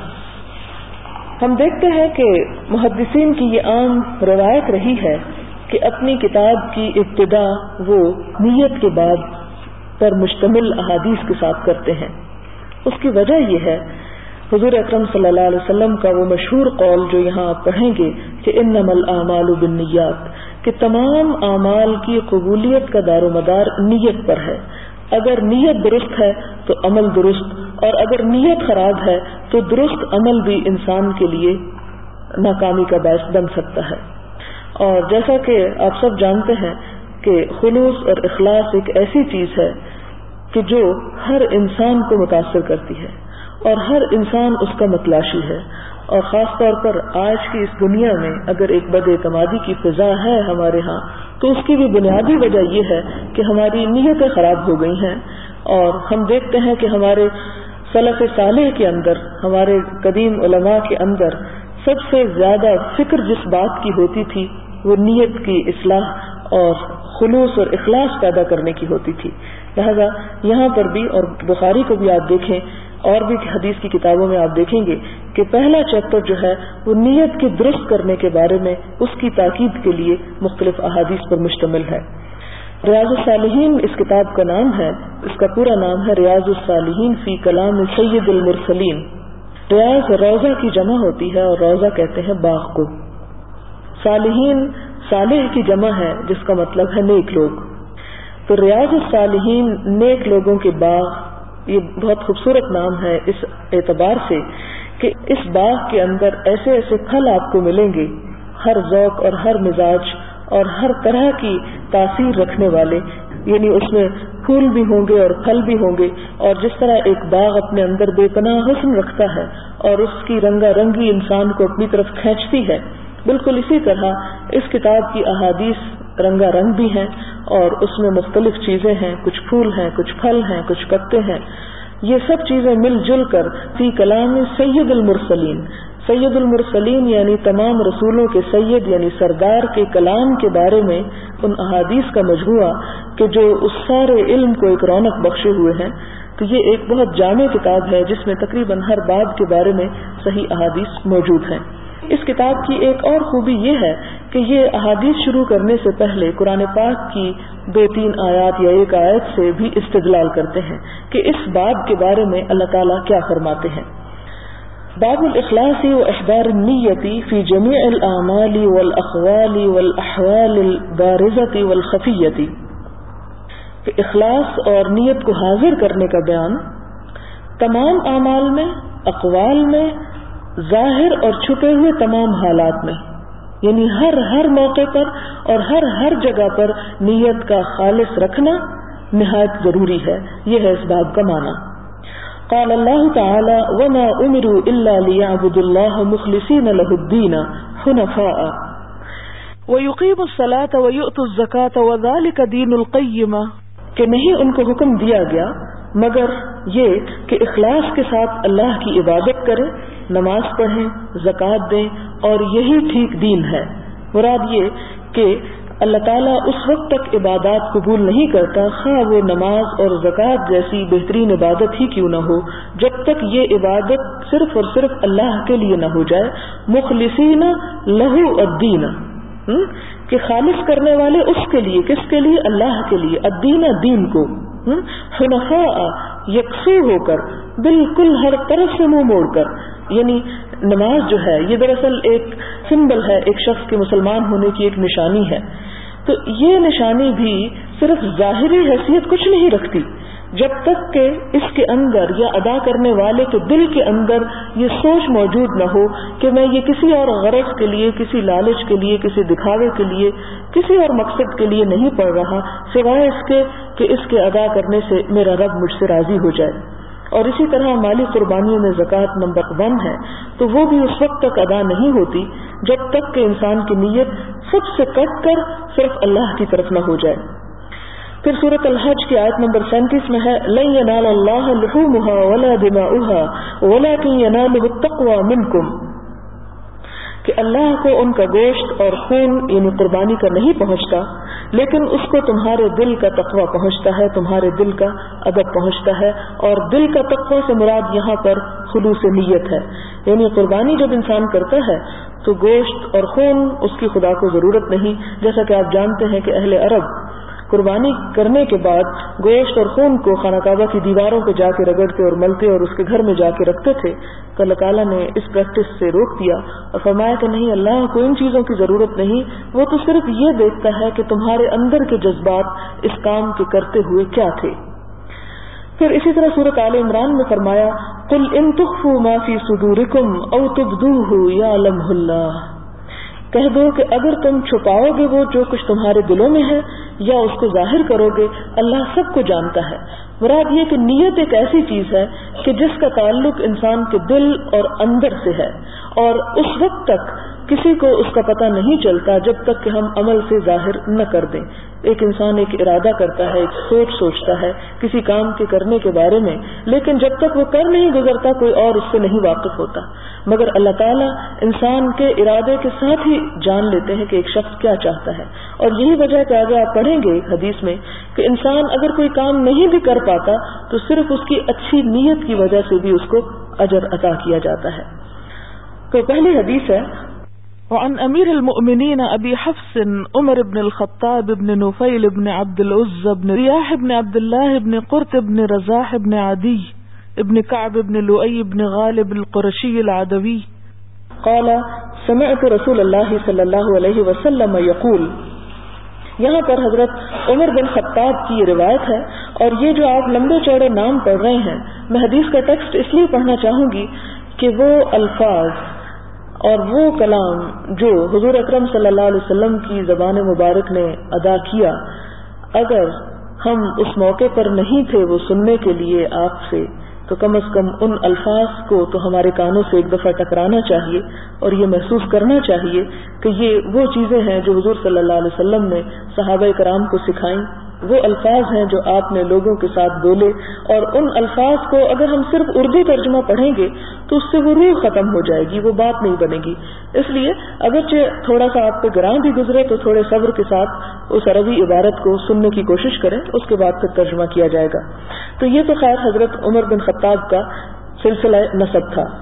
ہم دیکھتے ہیں کہ محدثین کی یہ عام روایت رہی ہے کہ اپنی کتاب کی ابتدا وہ نیت کے بعد پر مشتمل احادیث کے ساتھ کرتے ہیں. اس کی وجہ یہ ہے حضور اکرم صلی اللہ علیہ وسلم کا وہ مشہور قول جو یہاں آپ پڑھیں گے کہ انما الاعمال بالنیات، کہ تمام اعمال کی قبولیت کا دار و مدار نیت پر ہے. اگر نیت درست ہے تو عمل درست، اور اگر نیت خراب ہے تو درست عمل بھی انسان کے لیے ناکامی کا باعث بن سکتا ہے. اور جیسا کہ آپ سب جانتے ہیں کہ خلوص اور اخلاص ایک ایسی چیز ہے کہ جو ہر انسان کو متاثر کرتی ہے اور ہر انسان اس کا متلاشی ہے. اور خاص طور پر آج کی اس دنیا میں اگر ایک بد اعتمادی کی فضا ہے ہمارے ہاں تو اس کی بھی بنیادی وجہ یہ ہے کہ ہماری نیتیں خراب ہو گئی ہیں. اور ہم دیکھتے ہیں کہ ہمارے سلف صالح کے اندر، ہمارے قدیم علماء کے اندر سب سے زیادہ فکر جس بات کی ہوتی تھی وہ نیت کی اصلاح اور خلوص اور اخلاص پیدا کرنے کی ہوتی تھی. لہذا یہاں پر بھی، اور بخاری کو بھی آپ دیکھیں اور بھی حدیث کی کتابوں میں آپ دیکھیں گے کہ پہلا چیپٹر جو ہے وہ نیت کی درست کرنے کے بارے میں اس کی تاکید کے لیے مختلف احادیث پر مشتمل ہے. ریاض الصالحین اس کتاب کا نام ہے. اس کا پورا نام ہے ریاض الصالحین فی کلام سید المرسلین. ریاض روضہ کی جمع ہوتی ہے اور روضہ کہتے ہیں باغ کو. صالحین صالح کی جمع ہے جس کا مطلب ہے نیک لوگ. تو ریاض الصالحین نیک لوگوں کے باغ، یہ بہت خوبصورت نام ہے اس اعتبار سے کہ اس باغ کے اندر ایسے ایسے پھل آپ کو ملیں گے، ہر ذوق اور ہر مزاج اور ہر طرح کی تاثیر رکھنے والے. یعنی اس میں پھول بھی ہوں گے اور پھل بھی ہوں گے. اور جس طرح ایک باغ اپنے اندر بے پناہ حسن رکھتا ہے اور اس کی رنگا رنگی انسان کو اپنی طرف کھینچتی ہے، بالکل اسی طرح اس کتاب کی احادیث رنگا رنگ بھی ہیں اور اس میں مختلف چیزیں ہیں. کچھ پھول ہیں، کچھ پھل ہیں، کچھ پتے ہیں. یہ سب چیزیں مل جل کر فی کلام سید المرسلین، سید المرسلین یعنی تمام رسولوں کے سید یعنی سردار کے کلام کے بارے میں ان احادیث کا مجموعہ کہ جو اس سارے علم کو ایک رونق بخشے ہوئے ہیں. تو یہ ایک بہت جامع کتاب ہے جس میں تقریباً ہر باب کے بارے میں صحیح احادیث موجود ہیں. اس کتاب کی ایک اور خوبی یہ ہے کہ یہ احادیث شروع کرنے سے پہلے قرآن پاک کی دو تین آیات یا ایک آیت سے بھی استدلال کرتے ہیں کہ اس باب کے بارے میں اللہ تعالیٰ کیا فرماتے ہیں. باب الاخلاص و احضار النیت فی جمیع الاعمال والاقوال والاحوال البارزۃ والخفیۃ. اخلاص اور نیت کو حاضر کرنے کا بیان تمام اعمال میں، اقوال میں، ظاہر اور چھپے ہوئے تمام حالات میں، یعنی ہر ہر موقع پر اور ہر ہر جگہ پر نیت کا خالص رکھنا نہایت ضروری ہے. یہ ہے اس باب کا معنی. قال اللہ تعالی وما امروا الا ليعبدوا الله مخلصين له الدين حنفاء ويقيموا الصلاة ويؤتوا الزكاة وذلك دين القيمة، کہ نہیں ان کو حکم دیا گیا مگر یہ کہ اخلاص کے ساتھ اللہ کی عبادت کریں، نماز پڑھیں، زکوٰۃ دیں، اور یہی ٹھیک دین ہے. مراد یہ کہ اللہ تعالیٰ اس وقت تک عبادات قبول نہیں کرتا، خواہ وہ نماز اور زکوٰۃ جیسی بہترین عبادت ہی کیوں نہ ہو، جب تک یہ عبادت صرف اور صرف اللہ کے لیے نہ ہو جائے. مخلصین لہو الدین، کہ خالص کرنے والے اس کے لیے، کس کے لیے؟ اللہ کے لیے. الدین دین کو. حنفاء یکسو ہو کر، بالکل ہر طرف سے منہ موڑ کر. یعنی نماز جو ہے یہ دراصل ایک سمبل ہے، ایک شخص کے مسلمان ہونے کی ایک نشانی ہے. تو یہ نشانی بھی صرف ظاہری حیثیت کچھ نہیں رکھتی جب تک کہ اس کے اندر یا ادا کرنے والے کے دل کے اندر یہ سوچ موجود نہ ہو کہ میں یہ کسی اور غرض کے لیے، کسی لالچ کے لیے، کسی دکھاوے کے لیے، کسی اور مقصد کے لیے نہیں پڑھ رہا سوائے اس کے کہ اس کے ادا کرنے سے میرا رب مجھ سے راضی ہو جائے. اور اسی طرح مالی قربانیوں میں زکوٰۃ نمبر ون ہے، تو وہ بھی اس وقت تک ادا نہیں ہوتی جب تک کہ انسان کی نیت سب سے کٹ کر صرف اللہ کی طرف نہ ہو جائے. پھر سورۃ الحج کی آیت نمبر سینتیس میں ہے لن ینال اللہ لحومها ولا دماؤها ولکن ینالہ التقوی منکم، کہ اللہ کو ان کا گوشت اور خون یعنی قربانی کا نہیں پہنچتا، لیکن اس کو تمہارے دل کا تقوی پہنچتا ہے، تمہارے دل کا ادب پہنچتا ہے. اور دل کا تقوی سے مراد یہاں پر خلوص نیت ہے. یعنی قربانی جب انسان کرتا ہے تو گوشت اور خون اس کی خدا کو ضرورت نہیں. جیسا کہ آپ جانتے ہیں کہ اہل عرب قربانی کرنے کے بعد گوشت اور خون کو خانہ کعبہ کی دیواروں پہ جا کے رگڑتے اور ملتے اور اس کے گھر میں جا کے رکھتے تھے. تو اللہ تعالیٰ نے اس پریکٹس سے روک دیا اور فرمایا کہ نہیں، اللہ کو ان چیزوں کی ضرورت نہیں، وہ تو صرف یہ دیکھتا ہے کہ تمہارے اندر کے جذبات اس کام کے کرتے ہوئے کیا تھے. پھر اسی طرح سورۃ آل عمران میں فرمایا قل ان تخفوا ما فی صدورکم او تبدوہ یعلمہ اللہ، کہہ دو کہ اگر تم چھپاؤ گے وہ جو کچھ تمہارے دلوں میں ہے یا اس کو ظاہر کرو گے، اللہ سب کو جانتا ہے. مراد یہ کہ نیت ایک ایسی چیز ہے کہ جس کا تعلق انسان کے دل اور اندر سے ہے، اور اس وقت تک کسی کو اس کا پتہ نہیں چلتا جب تک کہ ہم عمل سے ظاہر نہ کر دیں. ایک انسان ایک ارادہ کرتا ہے، ایک سوچ سوچتا ہے کسی کام کے کرنے کے بارے میں، لیکن جب تک وہ کر نہیں گزرتا کوئی اور اس سے نہیں واقف ہوتا. مگر اللہ تعالیٰ انسان کے ارادے کے ساتھ ہی جان لیتے ہیں کہ ایک شخص کیا چاہتا ہے. اور یہی وجہ کہ آگے آپ پڑھیں گے ایک حدیث میں کہ انسان اگر کوئی کام نہیں بھی کر پاتا تو صرف اس کی اچھی نیت کی وجہ سے بھی اس کو اجر عطا کیا جاتا ہے. تو پہلی حدیث ہے وعن امیر المؤمنین ابی حفص عمر بن الخطاب بن نفیل بن عبد العزى بن ریاح بن عبد الله بن قرط بن رزاح بن عدی ابن كعب بن لؤي بن غالب القرشي العدوي قال سمعت رسول اللہ صلی اللہ علیہ وسلم یقول. یہاں پر حضرت عمر بن خطاب کی یہ روایت ہے، اور یہ جو آپ لمبے چوڑے نام پڑھ رہے ہیں، میں حدیث کا ٹیکسٹ اس لیے پڑھنا چاہوں گی کہ وہ الفاظ اور وہ کلام جو حضور اکرم صلی اللہ علیہ وسلم کی زبان مبارک نے ادا کیا، اگر ہم اس موقع پر نہیں تھے وہ سننے کے لیے آپ سے، تو کم از کم ان الفاظ کو تو ہمارے کانوں سے ایک دفعہ ٹکرانا چاہیے اور یہ محسوس کرنا چاہیے کہ یہ وہ چیزیں ہیں جو حضور صلی اللہ علیہ وسلم نے صحابہ کرام کو سکھائیں، وہ الفاظ ہیں جو آپ نے لوگوں کے ساتھ بولے. اور ان الفاظ کو اگر ہم صرف اردو ترجمہ پڑھیں گے تو اس سے وہ روح ختم ہو جائے گی، وہ بات نہیں بنے گی. اس لیے اگرچہ تھوڑا سا آپ پہ گراں بھی گزرے تو تھوڑے صبر کے ساتھ اس عربی عبارت کو سننے کی کوشش کریں، اس کے بعد پھر ترجمہ کیا جائے گا. تو یہ تو خیر حضرت عمر بن خطاب کا سلسلہ نسب تھا.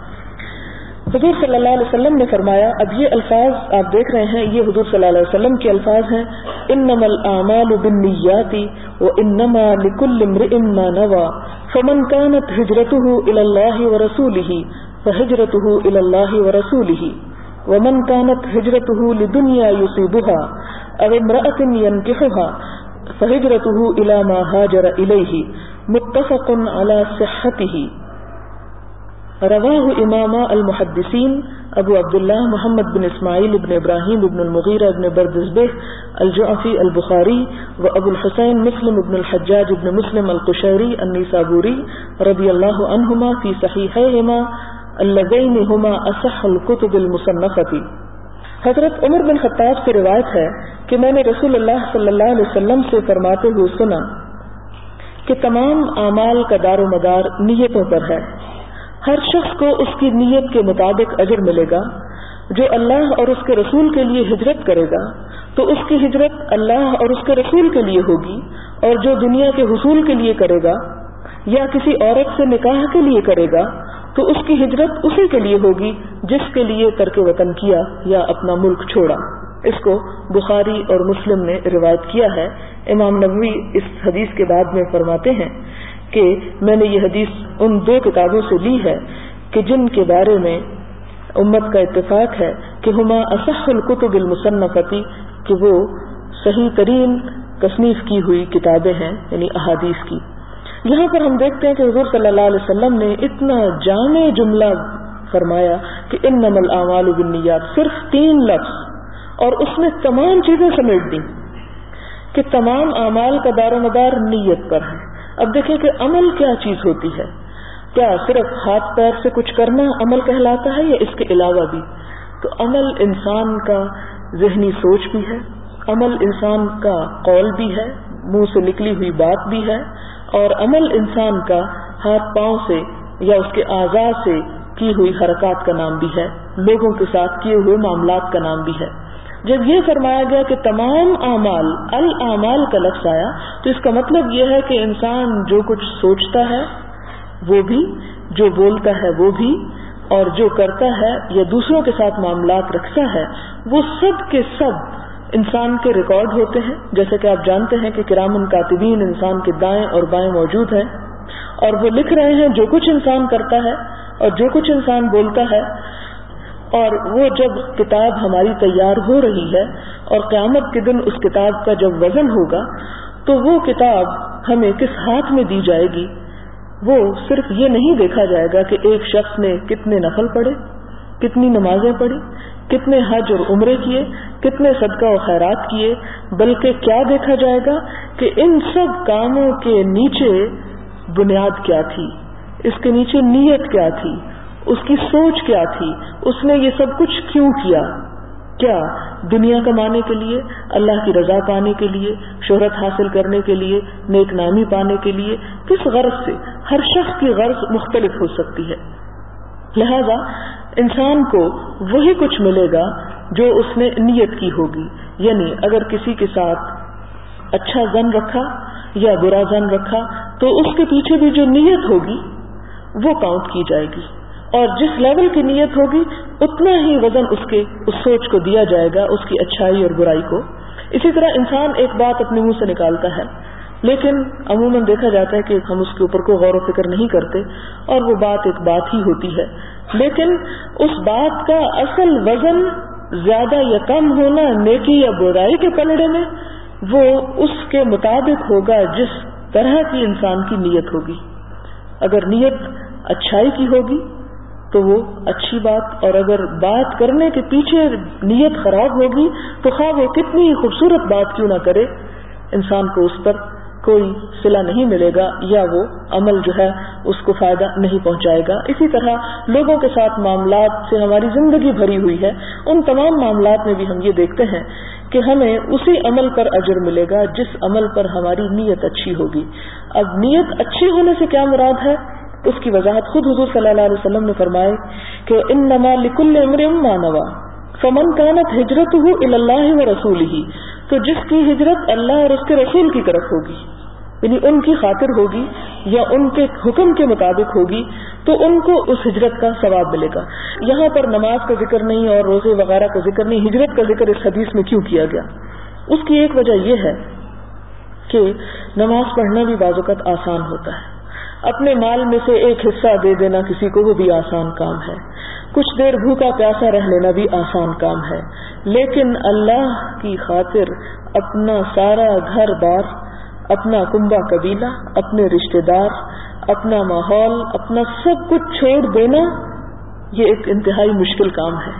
حضور صلی اللہ علیہ وسلم نے فرمایا، اب یہ الفاظ آپ دیکھ رہے ہیں یہ حضور صلی اللہ علیہ وسلم کے الفاظ ہیں، انما الاعمال بالنیات وانما لكل امرئ ما نوى فمن كانت هجرته الى الله ورسوله فهجرته الى الله ورسوله ومن كانت هجرته لدنيا يصيبها او امرأة ينكحها فهجرته الى ما هاجر اليه متفق على صحته. رواہ امام المحدثین ابو عبداللہ محمد بن اسماعیل بن ابراہیم بن المغیرہ بن بردزبہ الجعفی البخاری و ابو الحسین مسلم بن الحجاج بن مسلم القشیری النیسابوری رضی اللہ عنہما فی صحیحیہما اللذین ہما اصح الکتب المصنفۃ. حضرت عمر بن خطاب سے روایت ہے کہ میں نے رسول اللہ صلی اللہ علیہ وسلم سے فرماتے ہوئے سنا کہ تمام اعمال کا دار و مدار نیتوں پر ہے. ہر شخص کو اس کی نیت کے مطابق اجر ملے گا. جو اللہ اور اس کے رسول کے لیے ہجرت کرے گا تو اس کی ہجرت اللہ اور اس کے رسول کے لیے ہوگی، اور جو دنیا کے حصول کے لیے کرے گا یا کسی عورت سے نکاح کے لیے کرے گا تو اس کی ہجرت اسی کے لیے ہوگی جس کے لیے ترک وطن کیا یا اپنا ملک چھوڑا. اس کو بخاری اور مسلم نے روایت کیا ہے. امام نووی اس حدیث کے بعد میں فرماتے ہیں کہ میں نے یہ حدیث ان دو کتابوں سے لی ہے کہ جن کے بارے میں امت کا اتفاق ہے کہ ہما اصح الکتب المصنفتی، کہ وہ صحیح ترین تصنیف کی ہوئی کتابیں ہیں، یعنی احادیث کی. یہاں پر ہم دیکھتے ہیں کہ حضور صلی اللہ علیہ وسلم نے اتنا جامع جملہ فرمایا کہ انما الاعمال بالنیات، صرف تین لفظ، اور اس میں تمام چیزیں سمیٹ دی کہ تمام اعمال کا دار و مدار نیت پر ہے. اب دیکھیں کہ عمل کیا چیز ہوتی ہے. کیا صرف ہاتھ پیر سے کچھ کرنا عمل کہلاتا ہے یا اس کے علاوہ بھی؟ تو عمل انسان کا ذہنی سوچ بھی ہے، عمل انسان کا قول بھی ہے، منہ سے نکلی ہوئی بات بھی ہے، اور عمل انسان کا ہاتھ پاؤں سے یا اس کے اعضاء سے کی ہوئی حرکات کا نام بھی ہے، لوگوں کے ساتھ کیے ہوئے معاملات کا نام بھی ہے. جب یہ فرمایا گیا کہ تمام اعمال، الاعمال کا لفظ آیا، تو اس کا مطلب یہ ہے کہ انسان جو کچھ سوچتا ہے وہ بھی، جو بولتا ہے وہ بھی، اور جو کرتا ہے یا دوسروں کے ساتھ معاملات رکھتا ہے، وہ سب کے سب انسان کے ریکارڈ ہوتے ہیں. جیسے کہ آپ جانتے ہیں کہ کرامن کاتبین انسان کے دائیں اور بائیں موجود ہیں، اور وہ لکھ رہے ہیں جو کچھ انسان کرتا ہے اور جو کچھ انسان بولتا ہے. اور وہ جب کتاب ہماری تیار ہو رہی ہے اور قیامت کے دن اس کتاب کا جب وزن ہوگا، تو وہ کتاب ہمیں کس ہاتھ میں دی جائے گی، وہ صرف یہ نہیں دیکھا جائے گا کہ ایک شخص نے کتنے نفل پڑھے، کتنی نمازیں پڑھی، کتنے حج اور عمرے کیے، کتنے صدقہ و خیرات کیے، بلکہ کیا دیکھا جائے گا کہ ان سب کاموں کے نیچے بنیاد کیا تھی، اس کے نیچے نیت کیا تھی، اس کی سوچ کیا تھی، اس نے یہ سب کچھ کیوں کیا. کیا دنیا کمانے کے لیے، اللہ کی رضا پانے کے لیے، شہرت حاصل کرنے کے لیے، نیک نامی پانے کے لیے، کس غرض سے؟ ہر شخص کی غرض مختلف ہو سکتی ہے. لہذا انسان کو وہی کچھ ملے گا جو اس نے نیت کی ہوگی. یعنی اگر کسی کے ساتھ اچھا ظن رکھا یا برا ظن رکھا تو اس کے پیچھے بھی جو نیت ہوگی وہ کاؤنٹ کی جائے گی، اور جس لیول کی نیت ہوگی اتنا ہی وزن اس کے اس سوچ کو دیا جائے گا، اس کی اچھائی اور برائی کو. اسی طرح انسان ایک بات اپنے منہ سے نکالتا ہے، لیکن عموماً دیکھا جاتا ہے کہ ہم اس کے اوپر کوئی غور و فکر نہیں کرتے، اور وہ بات ایک بات ہی ہوتی ہے، لیکن اس بات کا اصل وزن زیادہ یا کم ہونا نیکی یا برائی کے پلڑے میں وہ اس کے مطابق ہوگا جس طرح کی انسان کی نیت ہوگی. اگر نیت اچھائی کی ہوگی تو وہ اچھی بات، اور اگر بات کرنے کے پیچھے نیت خراب ہوگی تو خواہ وہ کتنی خوبصورت بات کیوں نہ کرے، انسان کو اس پر کوئی صلہ نہیں ملے گا، یا وہ عمل جو ہے اس کو فائدہ نہیں پہنچائے گا. اسی طرح لوگوں کے ساتھ معاملات سے ہماری زندگی بھری ہوئی ہے، ان تمام معاملات میں بھی ہم یہ دیکھتے ہیں کہ ہمیں اسی عمل پر اجر ملے گا جس عمل پر ہماری نیت اچھی ہوگی. اب نیت اچھی ہونے سے کیا مراد ہے، اس کی وضاحت خود حضور صلی اللہ علیہ وسلم نے فرمائی کہ انما لکل امرئ ما نوى فمن كانت ہجرته الى اللہ ورسولہ، تو جس کی ہجرت اللہ اور اس کے رسول کی طرف ہوگی، یعنی ان کی خاطر ہوگی یا ان کے حکم کے مطابق ہوگی، تو ان کو اس ہجرت کا ثواب ملے گا. یہاں پر نماز کا ذکر نہیں اور روزے وغیرہ کا ذکر نہیں، ہجرت کا ذکر اس حدیث میں کیوں کیا گیا؟ اس کی ایک وجہ یہ ہے کہ نماز پڑھنا بھی بعض اوقات آسان ہوتا ہے، اپنے مال میں سے ایک حصہ دے دینا کسی کو وہ بھی آسان کام ہے، کچھ دیر بھوکا پیاسا رہ لینا بھی آسان کام ہے، لیکن اللہ کی خاطر اپنا سارا گھر بار، اپنا کنبہ قبیلہ، اپنے رشتہ دار، اپنا ماحول، اپنا سب کچھ چھوڑ دینا، یہ ایک انتہائی مشکل کام ہے،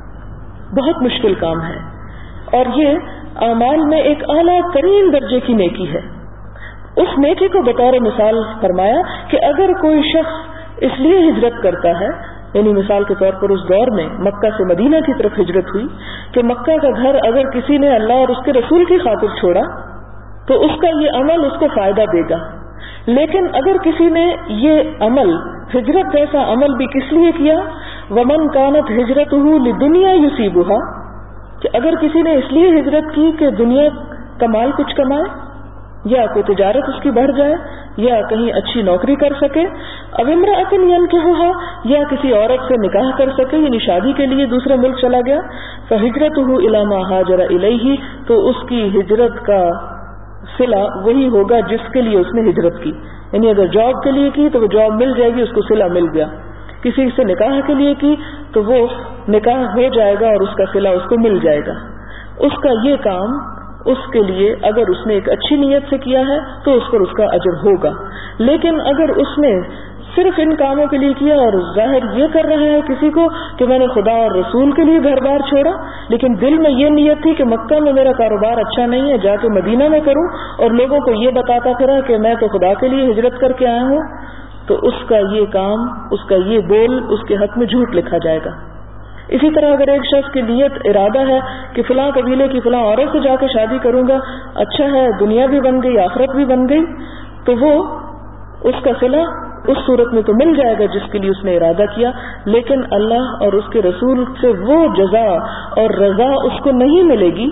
بہت مشکل کام ہے، اور یہ اعمال میں ایک اعلیٰ ترین درجے کی نیکی ہے. اس نیکی کو بطور مثال فرمایا کہ اگر کوئی شخص اس لیے ہجرت کرتا ہے، یعنی مثال کے طور پر اس دور میں مکہ سے مدینہ کی طرف ہجرت ہوئی کہ مکہ کا گھر اگر کسی نے اللہ اور اس کے رسول کی خاطر چھوڑا تو اس کا یہ عمل اس کو فائدہ دے گا، لیکن اگر کسی نے یہ عمل ہجرت جیسا عمل بھی کس لیے کیا، ومن کانت ہجرتہ لدنیا یصیبها، کہ اگر کسی نے اس لیے ہجرت کی کہ دنیا کا مال کچھ کمائے، یا کوئی تجارت اس کی بڑھ جائے، یا کہیں اچھی نوکری کر سکے، اب امرأۃ ینکحها، یا کسی عورت سے نکاح کر سکے، یعنی شادی کے لیے دوسرے ملک چلا گیا، فہجرتہ الی ما ہاجر الیہ، تو اس کی ہجرت کا صلہ وہی ہوگا جس کے لیے اس نے ہجرت کی. یعنی اگر جاب کے لیے کی تو وہ جاب مل جائے گی، اس کو صلہ مل گیا. کسی سے نکاح کے لیے کی تو وہ نکاح ہو جائے گا اور اس کا صلہ اس کو مل جائے گا. اس کا یہ کام اس کے لیے اگر اس نے ایک اچھی نیت سے کیا ہے تو اس پر اس کا اجر ہوگا. لیکن اگر اس نے صرف ان کاموں کے لیے کیا اور ظاہر یہ کر رہے ہیں کسی کو کہ میں نے خدا اور رسول کے لیے گھر بار چھوڑا، لیکن دل میں یہ نیت تھی کہ مکہ میں میرا کاروبار اچھا نہیں ہے، جا کے مدینہ میں کروں، اور لوگوں کو یہ بتاتا پھرا کہ میں تو خدا کے لیے ہجرت کر کے آیا ہوں، تو اس کا یہ کام، اس کا یہ بول اس کے حق میں جھوٹ لکھا جائے گا. اسی طرح اگر ایک شخص کی نیت ارادہ ہے کہ فلاں قبیلے کی فلاں عورت سے جا کے شادی کروں گا، اچھا ہے دنیا بھی بن گئی آخرت بھی بن گئی، تو وہ اس کا صلہ اس صورت میں تو مل جائے گا جس کے لیے اس نے ارادہ کیا، لیکن اللہ اور اس کے رسول سے وہ جزا اور رضا اس کو نہیں ملے گی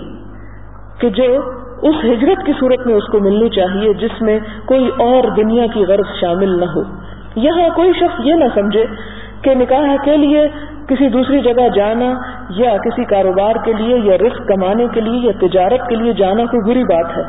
کہ جو اس ہجرت کی صورت میں اس کو ملنی چاہیے، جس میں کوئی اور دنیا کی غرض شامل نہ ہو. یہاں کوئی شخص یہ نہ سمجھے کہ نکاح کے لیے کسی دوسری جگہ جانا یا کسی کاروبار کے لیے یا رزق کمانے کے لیے یا تجارت کے لیے جانا کوئی بری بات ہے.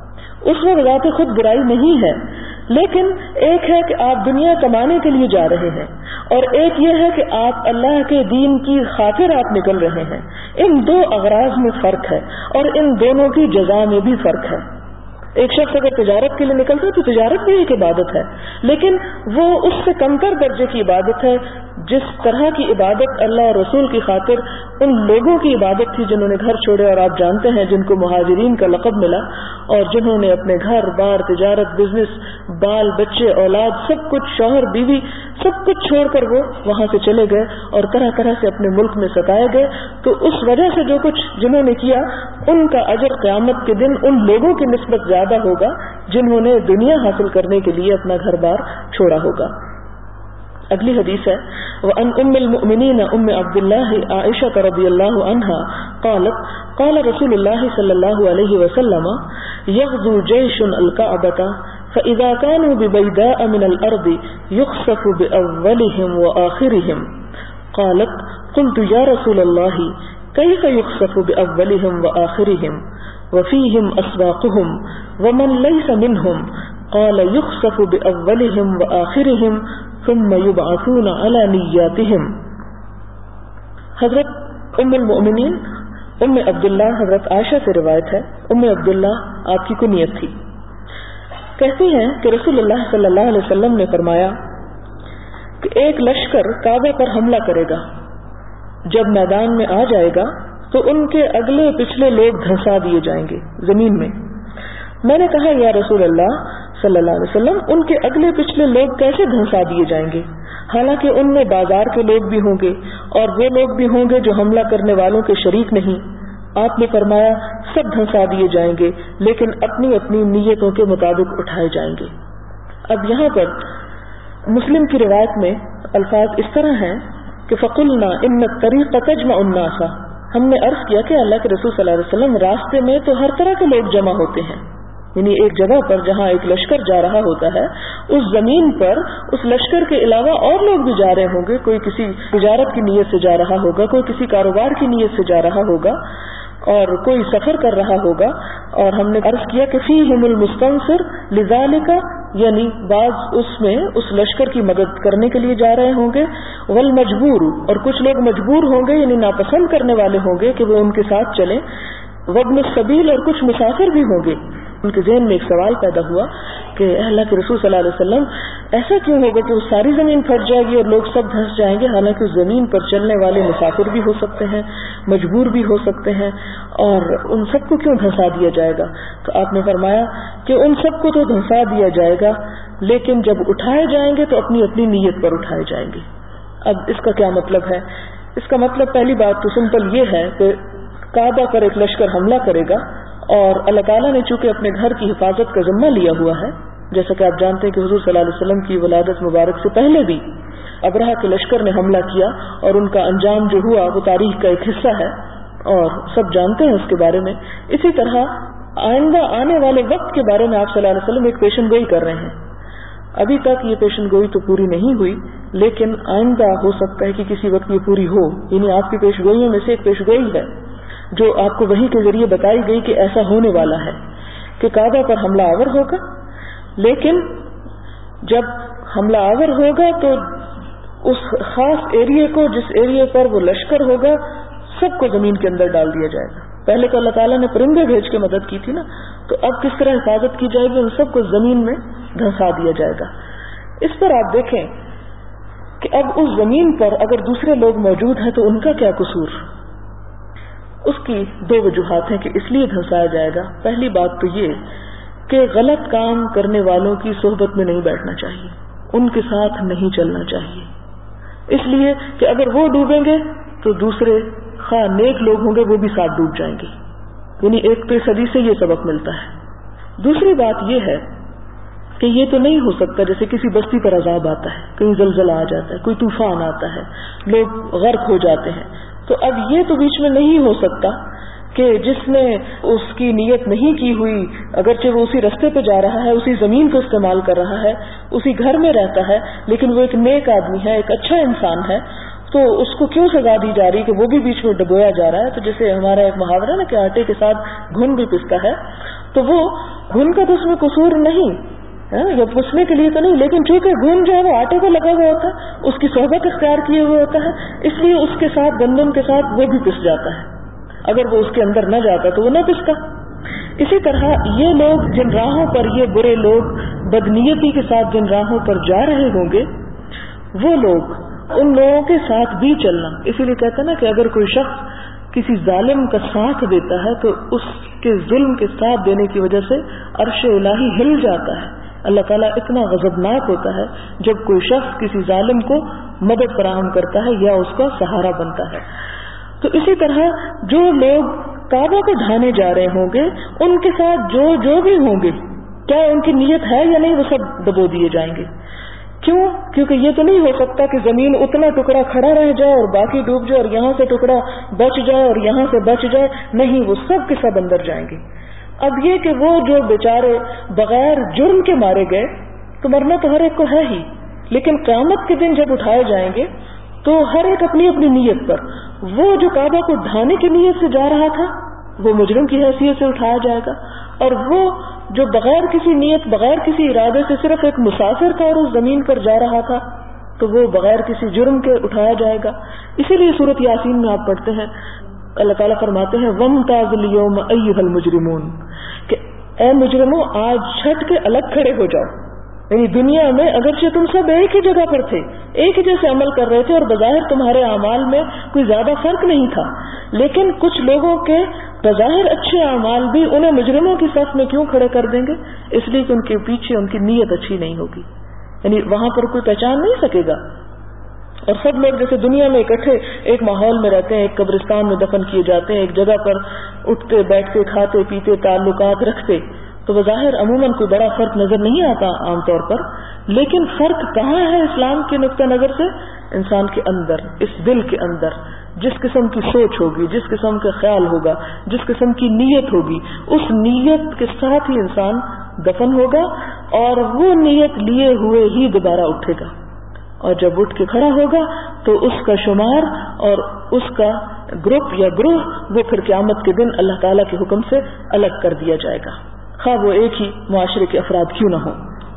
اس میں بذات خود برائی نہیں ہے، لیکن ایک ہے کہ آپ دنیا کمانے کے لیے جا رہے ہیں اور ایک یہ ہے کہ آپ اللہ کے دین کی خاطر آپ نکل رہے ہیں. ان دو اغراض میں فرق ہے اور ان دونوں کی جزا میں بھی فرق ہے. ایک شخص اگر تجارت کے لیے نکلتا ہے تو تجارت بھی ایک عبادت ہے، لیکن وہ اس سے کمتر درجے کی عبادت ہے جس طرح کی عبادت اللہ اور رسول کی خاطر ان لوگوں کی عبادت تھی جنہوں نے گھر چھوڑے، اور آپ جانتے ہیں جن کو مہاجرین کا لقب ملا، اور جنہوں نے اپنے گھر بار، تجارت، بزنس، بال بچے، اولاد، سب کچھ، شوہر بیوی، سب کچھ چھوڑ کر وہ وہاں سے چلے گئے اور طرح طرح سے اپنے ملک میں ستائے گئے. تو اس وجہ سے جو کچھ جنہوں نے کیا ان کا اجر قیامت کے دن ان لوگوں کی نسبت زیادہ ہوگا جنہوں نے دنیا حاصل کرنے کے لیے اپنا گھر بار چھوڑا ہوگا. اگلی حدیث ہے وَأَنْ أُمِّ الْمُؤْمِنِينَ أُمِّ عَبْدِ اللَّهِ عائشة رضی اللہ عنہا قالت قال رسول اللہ صلی اللہ علیہ وسلم يغزو جيش الكعبة فإذا كانوا ببيداء من الأرض يخسف بأولهم وآخرهم قالت قلت يا رسول الله كيف يخسف بأولهم وآخرهم وفيهم أسواقهم ومن ليس منهم قال يخسف بأولهم وآخرهم ثم يبعثون على نياتهم. حضرت ام المؤمنین ام عبداللہ حضرت عائشہ سے روایت ہے. ام عبداللہ آپ کی کنیت تھی. کہتی ہیں کہ رسول اللہ صلی اللہ علیہ وسلم نے فرمایا کہ ایک لشکر کعبہ پر حملہ کرے گا، جب میدان میں آ جائے گا تو ان کے اگلے پچھلے لوگ دھنسا دیے جائیں گے زمین میں. میں نے کہا یا رسول اللہ صلی اللہ علیہ وسلم ان کے اگلے پچھلے لوگ کیسے دھنسا دیے جائیں گے، حالانکہ ان میں بازار کے لوگ بھی ہوں گے اور وہ لوگ بھی ہوں گے جو حملہ کرنے والوں کے شریک نہیں. آپ نے فرمایا سب دھنسا دیے جائیں گے لیکن اپنی اپنی نیتوں کے مطابق اٹھائے جائیں گے. اب یہاں پر مسلم کی روایت میں الفاظ اس طرح ہیں کہ فقلنا ان الطریق تجمع الناس، ہم نے عرض کیا کہ اللہ کے رسول صلی اللہ علیہ وسلم راستے میں تو ہر طرح کے لوگ جمع ہوتے ہیں، یعنی ایک جگہ پر جہاں ایک لشکر جا رہا ہوتا ہے اس زمین پر اس لشکر کے علاوہ اور لوگ بھی جا رہے ہوں گے. کوئی کسی تجارت کی نیت سے جا رہا ہوگا، کوئی کسی کاروبار کی نیت سے جا رہا ہوگا اور کوئی سفر کر رہا ہوگا. اور ہم نے عرض کیا کہ فیہم المستنصر لذالک، یعنی بعض اس میں اس لشکر کی مدد کرنے کے لیے جا رہے ہوں گے، والمجبور، اور کچھ لوگ مجبور ہوں گے یعنی ناپسند کرنے والے ہوں گے کہ وہ ان کے ساتھ چلیں، وابن السبیل، اور کچھ مسافر بھی ہوں گے. ان کے ذہن میں ایک سوال پیدا ہوا کہ اللہ کے رسول صلی اللہ علیہ وسلم ایسا کیوں ہوگا کہ وہ ساری زمین پھٹ جائے گی اور لوگ سب دھنس جائیں گے، حالانکہ اس زمین پر چلنے والے مسافر بھی ہو سکتے ہیں، مجبور بھی ہو سکتے ہیں، اور ان سب کو کیوں دھنسا دیا جائے گا؟ تو آپ نے فرمایا کہ ان سب کو تو دھنسا دیا جائے گا لیکن جب اٹھائے جائیں گے تو اپنی اپنی نیت پر اٹھائے جائیں گے. اب اس کا کیا مطلب ہے؟ اس کا مطلب پہلی بات تو سمپل یہ ہے کہ کعبہ پر ایک لشکر حملہ کرے گا اور اللہ تعالیٰ نے چونکہ اپنے گھر کی حفاظت کا ذمہ لیا ہوا ہے، جیسا کہ آپ جانتے ہیں کہ حضور صلی اللہ علیہ وسلم کی ولادت مبارک سے پہلے بھی ابرہہ کے لشکر نے حملہ کیا اور ان کا انجام جو ہوا وہ تاریخ کا ایک حصہ ہے اور سب جانتے ہیں اس کے بارے میں. اسی طرح آئندہ آنے والے وقت کے بارے میں آپ صلی اللہ علیہ وسلم ایک پیشن گوئی کر رہے ہیں. ابھی تک یہ پیشن گوئی تو پوری نہیں ہوئی لیکن آئندہ ہو سکتا ہے کہ کسی وقت یہ پوری ہو. یعنی آپ کی پیش گوئیوں میں سے ایک پیش گوئی ہے جو آپ کو وحی کے ذریعے بتائی گئی کہ ایسا ہونے والا ہے کہ کعبہ پر حملہ آور ہوگا، لیکن جب حملہ آور ہوگا تو اس خاص ایریے کو، جس ایریے پر وہ لشکر ہوگا، سب کو زمین کے اندر ڈال دیا جائے گا. پہلے تو اللہ تعالیٰ نے پرندے بھیج کے مدد کی تھی نا، تو اب کس طرح حفاظت کی جائے گی؟ ان سب کو زمین میں دھنسا دیا جائے گا. اس پر آپ دیکھیں کہ اب اس زمین پر اگر دوسرے لوگ موجود ہیں تو ان کا کیا قصور؟ اس کی دو وجوہات ہیں کہ اس لیے دھنسایا جائے گا. پہلی بات تو یہ کہ غلط کام کرنے والوں کی صحبت میں نہیں بیٹھنا چاہیے، ان کے ساتھ نہیں چلنا چاہیے، اس لیے کہ اگر وہ ڈوبیں گے تو دوسرے خواہ نیک لوگ ہوں گے وہ بھی ساتھ ڈوب جائیں گے. یعنی ایک تو اس حدیث سے یہ سبق ملتا ہے. دوسری بات یہ ہے کہ یہ تو نہیں ہو سکتا جیسے کسی بستی پر عذاب آتا ہے، کہیں زلزلہ آ جاتا ہے، کوئی طوفان آتا ہے، لوگ غرق ہو جاتے ہیں، تو اب یہ تو بیچ میں نہیں ہو سکتا کہ جس نے اس کی نیت نہیں کی ہوئی، اگرچہ وہ اسی رستے پہ جا رہا ہے، اسی زمین کو استعمال کر رہا ہے، اسی گھر میں رہتا ہے، لیکن وہ ایک نیک آدمی ہے، ایک اچھا انسان ہے، تو اس کو کیوں سزا دی جا رہی کہ وہ بھی بیچ میں ڈبویا جا رہا ہے؟ تو جیسے ہمارا ایک محاورہ نا کہ آٹے کے ساتھ گھن بھی پستا ہے، تو وہ گھن کا تو اس میں قصور نہیں یا پسنے کے لیے تو نہیں، لیکن چونکہ گھن جو ہے وہ آٹے کو لگا ہوا ہوتا ہے، اس کی صحبت اختیار کیے ہوئے ہوتا ہے، اس لیے اس کے ساتھ گندم کے ساتھ وہ بھی پس جاتا ہے. اگر وہ اس کے اندر نہ جاتا تو وہ نہ پستا. اسی طرح یہ لوگ جن راہوں پر یہ برے لوگ بدنیتی کے ساتھ جن راہوں پر جا رہے ہوں گے، وہ لوگ ان لوگوں کے ساتھ بھی چلنا. اسی لیے کہتے ہیں نا کہ اگر کوئی شخص کسی ظالم کا ساتھ دیتا ہے تو اس کے ظلم کے ساتھ دینے کی وجہ سے عرش الہی ہل جاتا ہے. اللہ تعالیٰ اتنا غضبناک ہوتا ہے جب کوئی شخص کسی ظالم کو مدد فراہم کرتا ہے یا اس کا سہارا بنتا ہے. تو اسی طرح جو لوگ کعبہ کو ڈھانے جا رہے ہوں گے، ان کے ساتھ جو جو بھی ہوں گے، کیا ان کی نیت ہے یا نہیں، وہ سب دبو دیے جائیں گے. کیوں؟ کیونکہ یہ تو نہیں ہو سکتا کہ زمین اتنا ٹکڑا کھڑا رہ جائے اور باقی ڈوب جائے اور یہاں سے ٹکڑا بچ جائے اور یہاں سے بچ جائے. نہیں، وہ سب کے سب اندر جائیں گے. اب یہ کہ وہ جو بیچارے بغیر جرم کے مارے گئے، تو مرنا تو ہر ایک کو ہے ہی، لیکن قیامت کے دن جب اٹھائے جائیں گے تو ہر ایک اپنی اپنی نیت پر، وہ جو کعبہ کو ڈھانے کی نیت سے جا رہا تھا وہ مجرم کی حیثیت سے اٹھایا جائے گا، اور وہ جو بغیر کسی نیت بغیر کسی ارادے سے صرف ایک مسافر تھا اور اس زمین پر جا رہا تھا تو وہ بغیر کسی جرم کے اٹھایا جائے گا. اسی لیے سورۃ یاسین میں آپ پڑھتے ہیں اللہ تعالیٰ فرماتے ہیں وَامْتَازُوا الْيَوْمَ أَيُّهَا الْمُجْرِمُونَ کہ اے مجرموں آج چھٹ کے الگ کھڑے ہو جاؤ. یعنی دنیا میں اگرچہ تم سب ایک ہی جگہ پر تھے، ایک ہی جیسے عمل کر رہے تھے اور بظاہر تمہارے اعمال میں کوئی زیادہ فرق نہیں تھا، لیکن کچھ لوگوں کے بظاہر اچھے اعمال بھی انہیں مجرموں کی صف میں کیوں کھڑے کر دیں گے؟ اس لیے کہ ان کے پیچھے ان کی نیت اچھی نہیں ہوگی. یعنی وہاں پر کوئی پہچان نہیں سکے گا. اور سب لوگ جیسے دنیا میں اکٹھے ایک ماحول میں رہتے ہیں، ایک قبرستان میں دفن کیے جاتے ہیں، ایک جگہ پر اٹھتے بیٹھتے کھاتے پیتے تعلقات رکھتے، تو بظاہر عموماً کوئی بڑا فرق نظر نہیں آتا عام طور پر، لیکن فرق کہاں ہے اسلام کے نقطہ نظر سے؟ انسان کے اندر، اس دل کے اندر جس قسم کی سوچ ہوگی، جس قسم کا خیال ہوگا، جس قسم کی نیت ہوگی، اس نیت کے ساتھ ہی انسان دفن ہوگا اور وہ نیت لیے ہوئے ہی دوبارہ اٹھے گا، اور جب اٹھ کے کھڑا ہوگا تو اس کا شمار اور اس کا گروپ یا گروہ وہ پھر قیامت کے دن اللہ تعالیٰ کے حکم سے الگ کر دیا جائے گا، خواہ وہ ایک ہی معاشرے کے افراد کیوں نہ ہوں.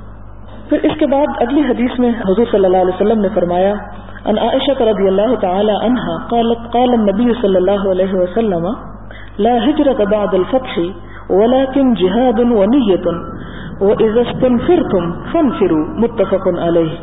پھر اس کے بعد اگلی حدیث میں حضور صلی اللہ علیہ وسلم نے فرمایا ان عائشہ رضی اللہ تعالی عنہا قالت قال النبی صلی اللہ علیہ وسلم لا ہجرت بعد الفتح ولكن جہاد ونیۃ واذا استنفرتم فانفروا متفق علیہ.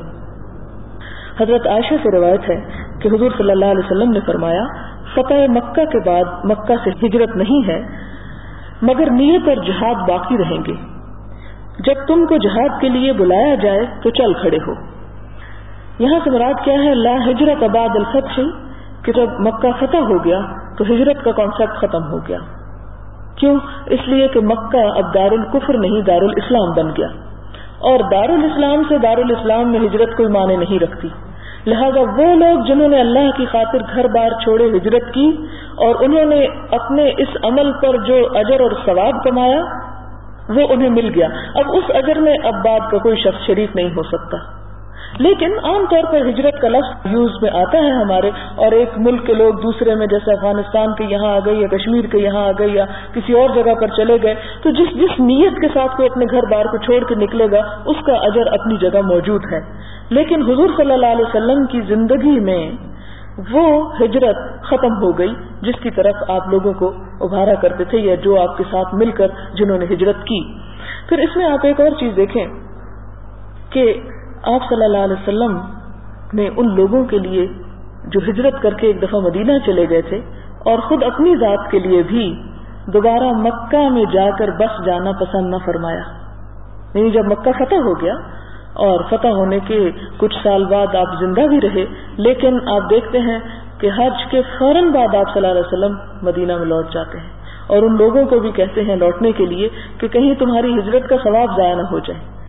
حضرت عائشہ سے روایت ہے کہ حضور صلی اللہ علیہ وسلم نے فرمایا فتح مکہ کے بعد مکہ سے ہجرت نہیں ہے مگر نیت اور جہاد باقی رہیں گے. جب تم کو جہاد کے لیے بلایا جائے تو چل کھڑے ہو. یہاں سے مراد کیا ہے؟ لا ہجرت بعد الفتح، کہ جب مکہ فتح ہو گیا تو ہجرت کا کانسیپٹ ختم ہو گیا. کیوں؟ اس لیے کہ مکہ اب دار الکفر نہیں دار الاسلام بن گیا، اور دار الاسلام سے دار الاسلام میں ہجرت کوئی معنی نہیں رکھتی. لہذا وہ لوگ جنہوں نے اللہ کی خاطر گھر بار چھوڑے ہجرت کی اور انہوں نے اپنے اس عمل پر جو اجر اور ثواب کمایا وہ انہیں مل گیا. اب اس اجر میں اب بعد کا کوئی شخص شریک نہیں ہو سکتا. لیکن عام طور پر ہجرت کا لفظ یوز میں آتا ہے ہمارے، اور ایک ملک کے لوگ دوسرے میں، جیسے افغانستان کے یہاں آ گئے یا کشمیر کے یہاں آ گئے یا کسی اور جگہ پر چلے گئے، تو جس جس نیت کے ساتھ کوئی اپنے گھر بار کو چھوڑ کے نکلے گا اس کا اجر اپنی جگہ موجود ہے. لیکن حضور صلی اللہ علیہ وسلم کی زندگی میں وہ ہجرت ختم ہو گئی جس کی طرف آپ لوگوں کو ابھارا کرتے تھے، یا جو آپ کے ساتھ مل کر جنہوں نے ہجرت کی. پھر اس میں آپ ایک اور چیز دیکھیں کہ آپ صلی اللہ علیہ وسلم نے ان لوگوں کے لیے جو ہجرت کر کے ایک دفعہ مدینہ چلے گئے تھے اور خود اپنی ذات کے لیے بھی دوبارہ مکہ میں جا کر بس جانا پسند نہ فرمایا. یعنی جب مکہ فتح ہو گیا اور فتح ہونے کے کچھ سال بعد آپ زندہ بھی رہے، لیکن آپ دیکھتے ہیں کہ حج کے فوراً بعد آپ صلی اللہ علیہ وسلم مدینہ میں لوٹ جاتے ہیں اور ان لوگوں کو بھی کہتے ہیں لوٹنے کے لیے کہ کہیں تمہاری ہجرت کا ثواب ضائع نہ ہو جائے.